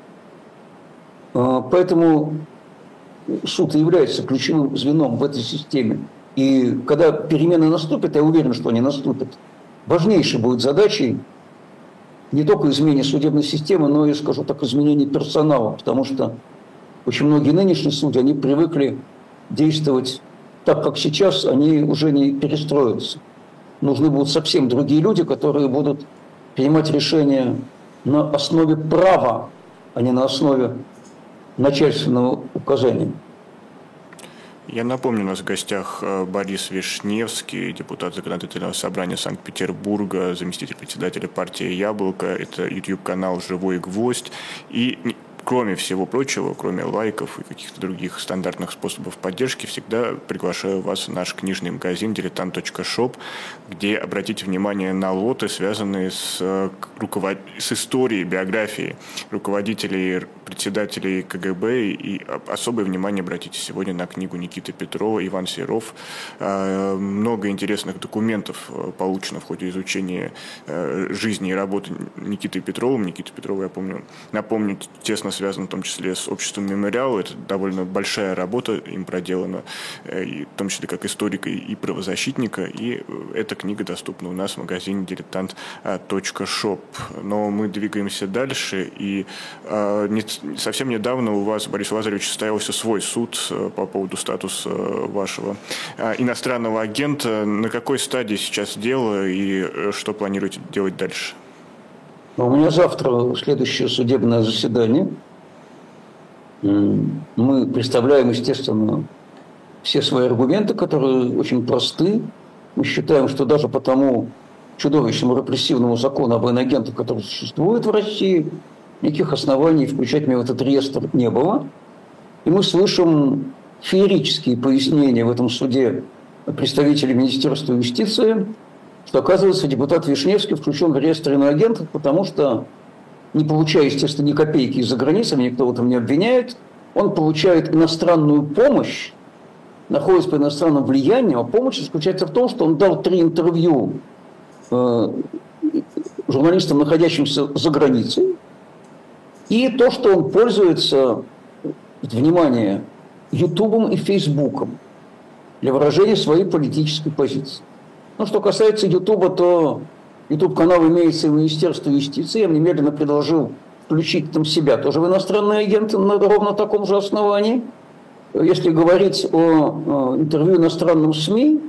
Поэтому суд и является ключевым звеном в этой системе. И когда перемены наступят, я уверен, что они наступят, важнейшей будет задачей не только изменение судебной системы, но и, скажу так, изменение персонала, потому что очень многие нынешние судьи, они привыкли действовать так, как сейчас, они уже не перестроятся. Нужны будут совсем другие люди, которые будут принимать решения на основе права, а не на основе начальственного указания. Я напомню, у нас в гостях Борис Вишневский, депутат Законодательного собрания Санкт-Петербурга, заместитель председателя партии «Яблоко». Это YouTube-канал «Живой гвоздь». И кроме всего прочего, кроме лайков и каких-то других стандартных способов поддержки, всегда приглашаю вас в наш книжный магазин дилетант точка шоп, где обратите внимание на лоты, связанные с, руковод... с историей, биографией руководителей, председателей ка гэ бэ, и особое внимание обратите сегодня на книгу Никиты Петрова «Иван Серов». Много интересных документов получено в ходе изучения жизни и работы Никиты Петрова. Никита Петрова, я помню, напомню, тесно связано в том числе с обществом «Мемориал». Это довольно большая работа им проделана, и в том числе как историка и правозащитника. И эта книга доступна у нас в магазине дилетант точка шоп. Но мы двигаемся дальше. И э, не, совсем недавно у вас, Борис Лазаревич, состоялся свой суд по поводу статуса вашего э, иностранного агента. На какой стадии сейчас дело и что планируете делать дальше? У меня завтра следующее судебное заседание. Мы представляем, естественно, все свои аргументы, которые очень просты. Мы считаем, что даже по тому чудовищному репрессивному закону об иноагентах, который существует в России, никаких оснований включать меня в этот реестр не было. И мы слышим феерические пояснения в этом суде представителей Министерства юстиции, что, оказывается, депутат Вишневский включен в реестр иноагентов, потому что, не получая, естественно, ни копейки из-за границы, никто в этом не обвиняет, он получает иностранную помощь, находится под иностранным влиянием, а помощь заключается в том, что он дал три интервью э, журналистам, находящимся за границей, и то, что он пользуется, внимание, Ютубом и Фейсбуком для выражения своей политической позиции. Ну, что касается Ютуба, то Ютуб-канал имеется и в Министерстве юстиции. Я немедленно предложил включить там себя тоже в иностранные агенты на ровно таком же основании. Если говорить о интервью иностранным СМИ,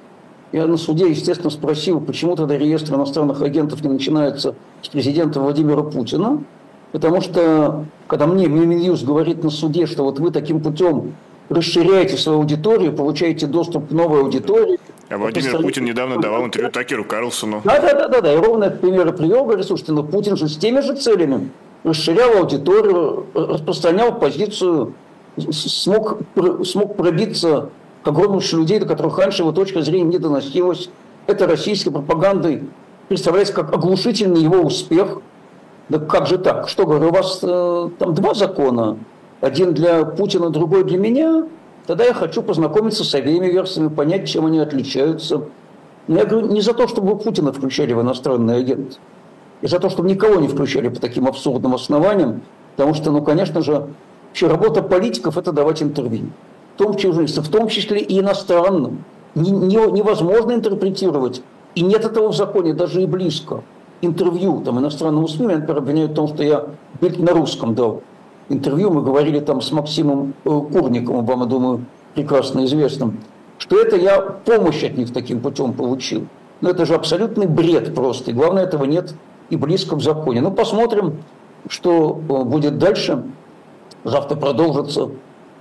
я на суде, естественно, спросил, почему тогда реестр иностранных агентов не начинается с президента Владимира Путина. Потому что, когда мне Минюст говорит на суде, что вот вы таким путем расширяете свою аудиторию, получаете доступ к новой аудитории. А Владимир представляете... Путин недавно давал интервью Такеру Карлсону. Да, да, да, да, да. И ровно этот пример и привел. Говорит, слушайте, но Путин же с теми же целями расширял аудиторию, распространял позицию, смог, смог пробиться к огромному числу людей, до которых раньше его точка зрения не доносилась. Это российской пропагандой представляется как оглушительный его успех. Да как же так? Что, говорю, у вас э, там два закона? Один для Путина, другой для меня? Тогда я хочу познакомиться с обеими версиями, понять, чем они отличаются. Но я говорю, не за то, чтобы вы Путина включали в иностранный агент. И за то, чтобы никого не включали по таким абсурдным основаниям. Потому что, ну, конечно же, вообще работа политиков – это давать интервью. В том числе, в том числе и иностранным. Не, не, невозможно интерпретировать. И нет этого в законе, даже и близко. Интервью там, иностранному СМИ, меня, например, обвиняют в том, что я на русском дал интервью. Мы говорили там с Максимом Курниковым, вам, я думаю, прекрасно известным, что это я помощь от них таким путем получил. Но это же абсолютный бред просто. И главное, этого нет и близко в законе. Ну, посмотрим, что будет дальше. Завтра продолжится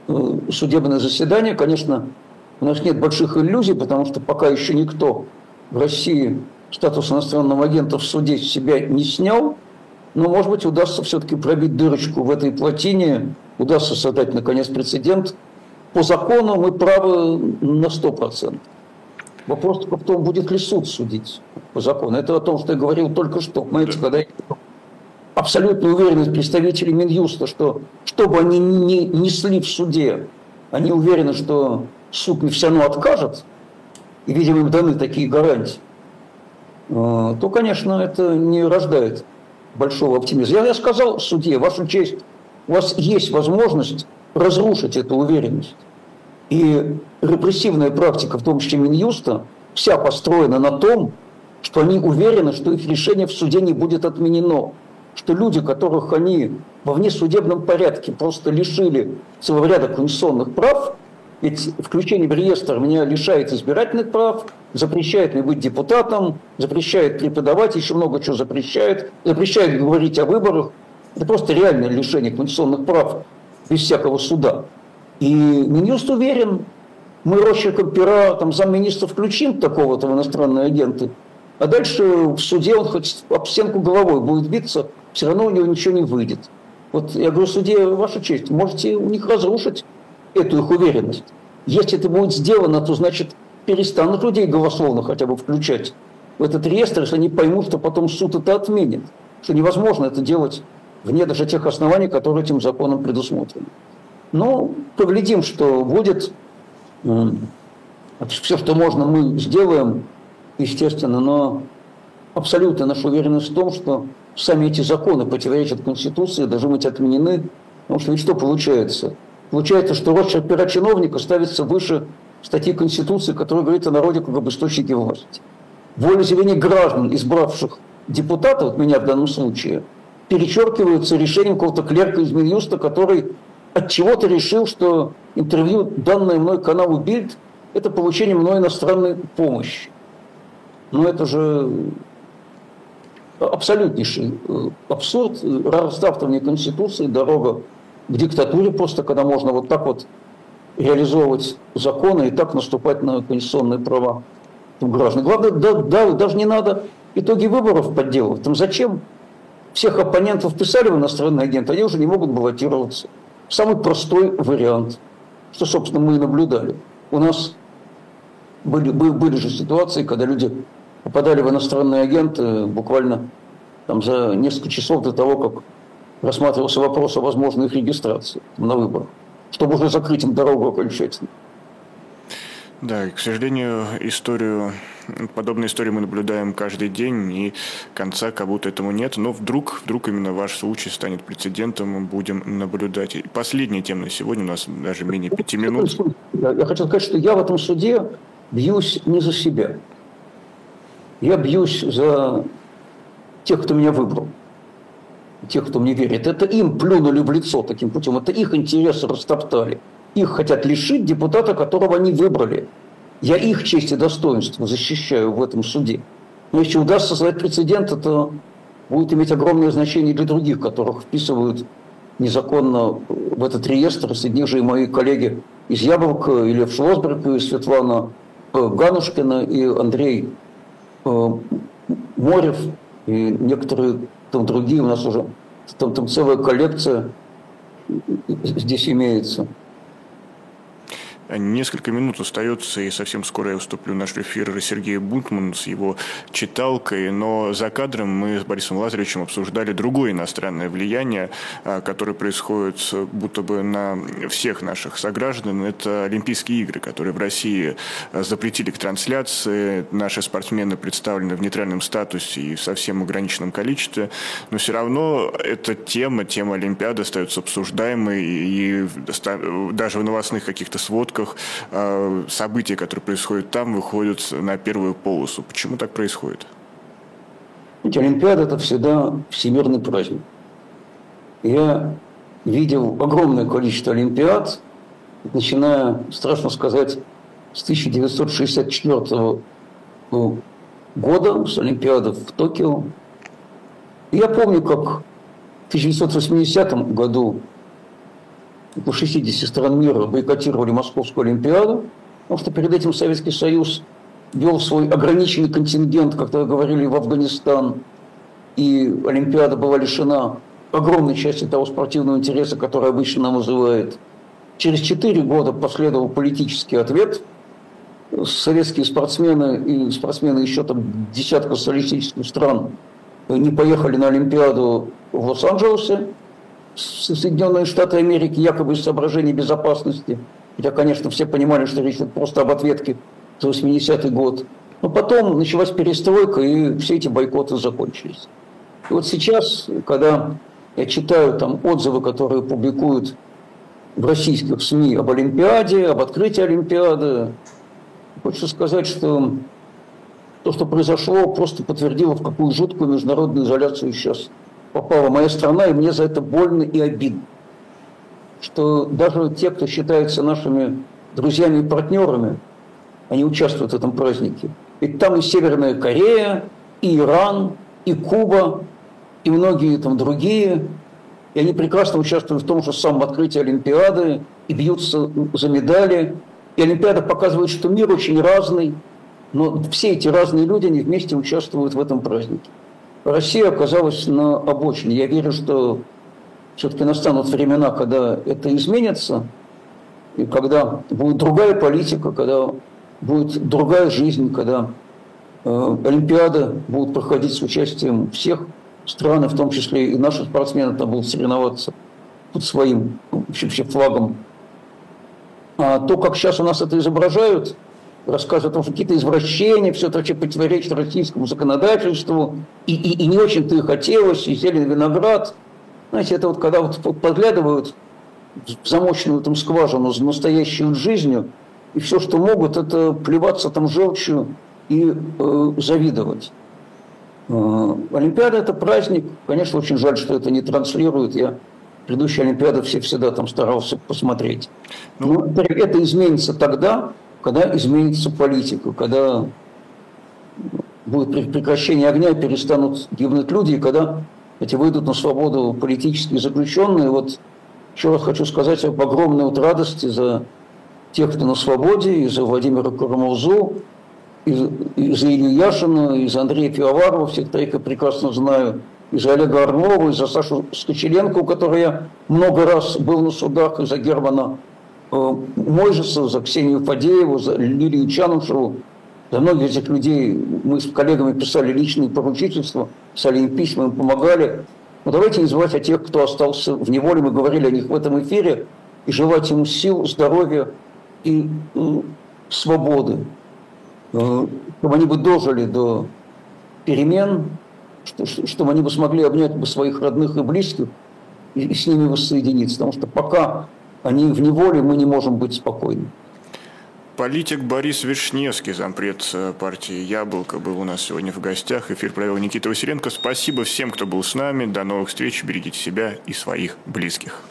судебное заседание. Конечно, у нас нет больших иллюзий, потому что пока еще никто в России статус иностранного агента в суде с себя не снял. Но, может быть, удастся все-таки пробить дырочку в этой плотине, удастся создать, наконец, прецедент. По закону мы правы на сто процентов. Вопрос только в том, будет ли суд судить по закону. Это о том, что я говорил только что. Понимаете, да. Когда абсолютная уверенность представителей Минюста, что что бы они ни несли в суде, они уверены, что суд не все равно откажет, и, видимо, им даны такие гарантии, то, конечно, это не рождает большого оптимизма. Я, я сказал судье, ваша честь, у вас есть возможность разрушить эту уверенность. И репрессивная практика, в том числе Минюста, вся построена на том, что они уверены, что их решение в суде не будет отменено. Что люди, которых они во внесудебном порядке просто лишили целого ряда конституционных прав, ведь включение в реестр меня лишает избирательных прав, запрещает мне быть депутатом, запрещает преподавать, еще много чего запрещает, запрещает говорить о выборах. Это просто реальное лишение конституционных прав без всякого суда. И Минюст уверен, мы росчерком пера там, замминистра включим такого-то в иностранные агенты, а дальше в суде он хоть об стенку головой будет биться, все равно у него ничего не выйдет. Вот я говорю, судье, ваша честь, можете у них разрушить эту их уверенность. Если это будет сделано, то, значит, перестанут людей голословно хотя бы включать в этот реестр, если они поймут, что потом суд это отменит. Что невозможно это делать вне даже тех оснований, которые этим законом предусмотрены. Ну, поглядим, что будет. Все, что можно, мы сделаем, естественно, но абсолютно наша уверенность в том, что сами эти законы противоречат Конституции, должны быть отменены. Потому что ведь что получается? Получается, что род пера чиновника ставится выше статьи Конституции, которая говорит о народе как об источнике власти. Волеизъявление граждан, избравших депутата, вот меня в данном случае, перечеркиваются решением какого-то клерка из Минюста, который от чего-то решил, что интервью, данное мной каналу Бильд, это получение мной иностранной помощи. Но это же абсолютнейший абсурд, расставтывание Конституции, дорога к диктатуре просто, когда можно вот так вот реализовывать законы и так наступать на конституционные права граждан. Главное, да, да, даже не надо итоги выборов подделывать. Там зачем? Всех оппонентов писали в иностранный агент, они уже не могут баллотироваться. Самый простой вариант, что, собственно, мы и наблюдали. У нас были, были, были же ситуации, когда люди попадали в иностранные агенты буквально там, за несколько часов до того, как рассматривался вопрос о возможной их регистрации на выборах, чтобы уже закрыть им дорогу окончательно. Да, и, к сожалению, историю, подобные истории мы наблюдаем каждый день, и конца как будто этому нет. Но вдруг, вдруг именно ваш случай станет прецедентом, мы будем наблюдать. И последняя тема на сегодня, у нас даже менее пяти минут. Я хочу сказать, что я в этом суде бьюсь не за себя. Я бьюсь за тех, кто меня выбрал, тех, кто мне верит. Это им плюнули в лицо таким путем, это их интересы растоптали. Их хотят лишить депутата, которого они выбрали. Я их честь и достоинство защищаю в этом суде. Но если удастся создать прецедент, это будет иметь огромное значение для других, которых вписывают незаконно в этот реестр. Среди них же и мои коллеги из Яблока, и Лев Шлосберг, и Светлана Ганушкина, и Андрей Морев, и некоторые там другие. У нас уже там, там целая коллекция здесь имеется. Несколько минут остается, и совсем скоро я уступлю наш эфир Сергею Бунтману с его читалкой, но за кадром мы с Борисом Лазаревичем обсуждали другое иностранное влияние, которое происходит будто бы на всех наших сограждан. Это Олимпийские игры, которые в России запретили к трансляции. Наши спортсмены представлены в нейтральном статусе и в совсем ограниченном количестве, но все равно эта тема, тема Олимпиады остается обсуждаемой, и даже в новостных каких-то сводках события, которые происходят там, выходят на первую полосу. Почему так происходит? Олимпиада – это всегда всемирный праздник. Я видел огромное количество олимпиад, начиная, страшно сказать, с тысяча девятьсот шестьдесят четвёртого года, с Олимпиады в Токио. И я помню, как в тысяча девятьсот восьмидесятом году около шестидесяти стран мира бойкотировали Московскую Олимпиаду, потому что перед этим Советский Союз вел свой ограниченный контингент, как тогда говорили, в Афганистан, и Олимпиада была лишена огромной части того спортивного интереса, который обычно нам вызывает. Через четыре года последовал политический ответ. Советские спортсмены и спортсмены еще там десятка социалистических стран не поехали на Олимпиаду в Лос-Анджелесе, Соединенные Штаты Америки, якобы из соображений безопасности. Хотя, конечно, все понимали, что речь идет просто об ответке за восьмидесятый год. Но потом началась перестройка, и все эти бойкоты закончились. И вот сейчас, когда я читаю там отзывы, которые публикуют в российских СМИ об Олимпиаде, об открытии Олимпиады, хочется сказать, что то, что произошло, просто подтвердило, в какую жуткую международную изоляцию сейчас попала моя страна, и мне за это больно и обидно. Что даже те, кто считается нашими друзьями и партнерами, они участвуют в этом празднике. Ведь там и Северная Корея, и Иран, и Куба, и многие там другие. И они прекрасно участвуют в том же самом открытии Олимпиады, и бьются за медали. И Олимпиада показывает, что мир очень разный, но все эти разные люди, они вместе участвуют в этом празднике. Россия оказалась на обочине. Я верю, что все-таки настанут времена, когда это изменится, и когда будет другая политика, когда будет другая жизнь, когда э, Олимпиады будут проходить с участием всех стран, в том числе и наши спортсмены там будут соревноваться под своим вообще флагом. А то, как сейчас у нас это изображают, рассказывают о том, что какие-то извращения, все это вообще противоречит российскому законодательству, и, и, и не очень-то и хотелось, и зелень виноград. Знаете, это вот когда вот подглядывают в замоченную там скважину за настоящей жизнью, и все, что могут, это плеваться там желчью и э, завидовать. Э, Олимпиада – это праздник. Конечно, очень жаль, что это не транслируют. Я предыдущие Олимпиады все всегда там старался посмотреть. Но это изменится тогда, когда изменится политика, когда будет прекращение огня, перестанут гибнуть люди, и когда эти выйдут на свободу политические заключенные. Вот еще раз хочу сказать об огромной вот радости за тех, кто на свободе, и за Владимира Карамурзу, и за, и за Илью Яшина, и за Андрея Пивоварова, всех троих я прекрасно знаю, и за Олега Орлова, и за Сашу Скочеленко, у которого я много раз был на судах, и за Германа э, Мойжеса, за Ксению Фадееву, за Лилию Чанушеву. За многих этих людей мы с коллегами писали личные поручительства, писали им письма, им помогали. Но давайте не забывать о тех, кто остался в неволе, мы говорили о них в этом эфире, и желать им сил, здоровья и э, свободы, э, чтобы они бы дожили до перемен, что, чтобы они бы смогли обнять бы своих родных и близких и, и с ними воссоединиться, потому что пока они в неволе, мы не можем быть спокойны. Политик Борис Вишневский, зампред партии «Яблоко», был у нас сегодня в гостях. Эфир провел Никита Василенко. Спасибо всем, кто был с нами. До новых встреч. Берегите себя и своих близких.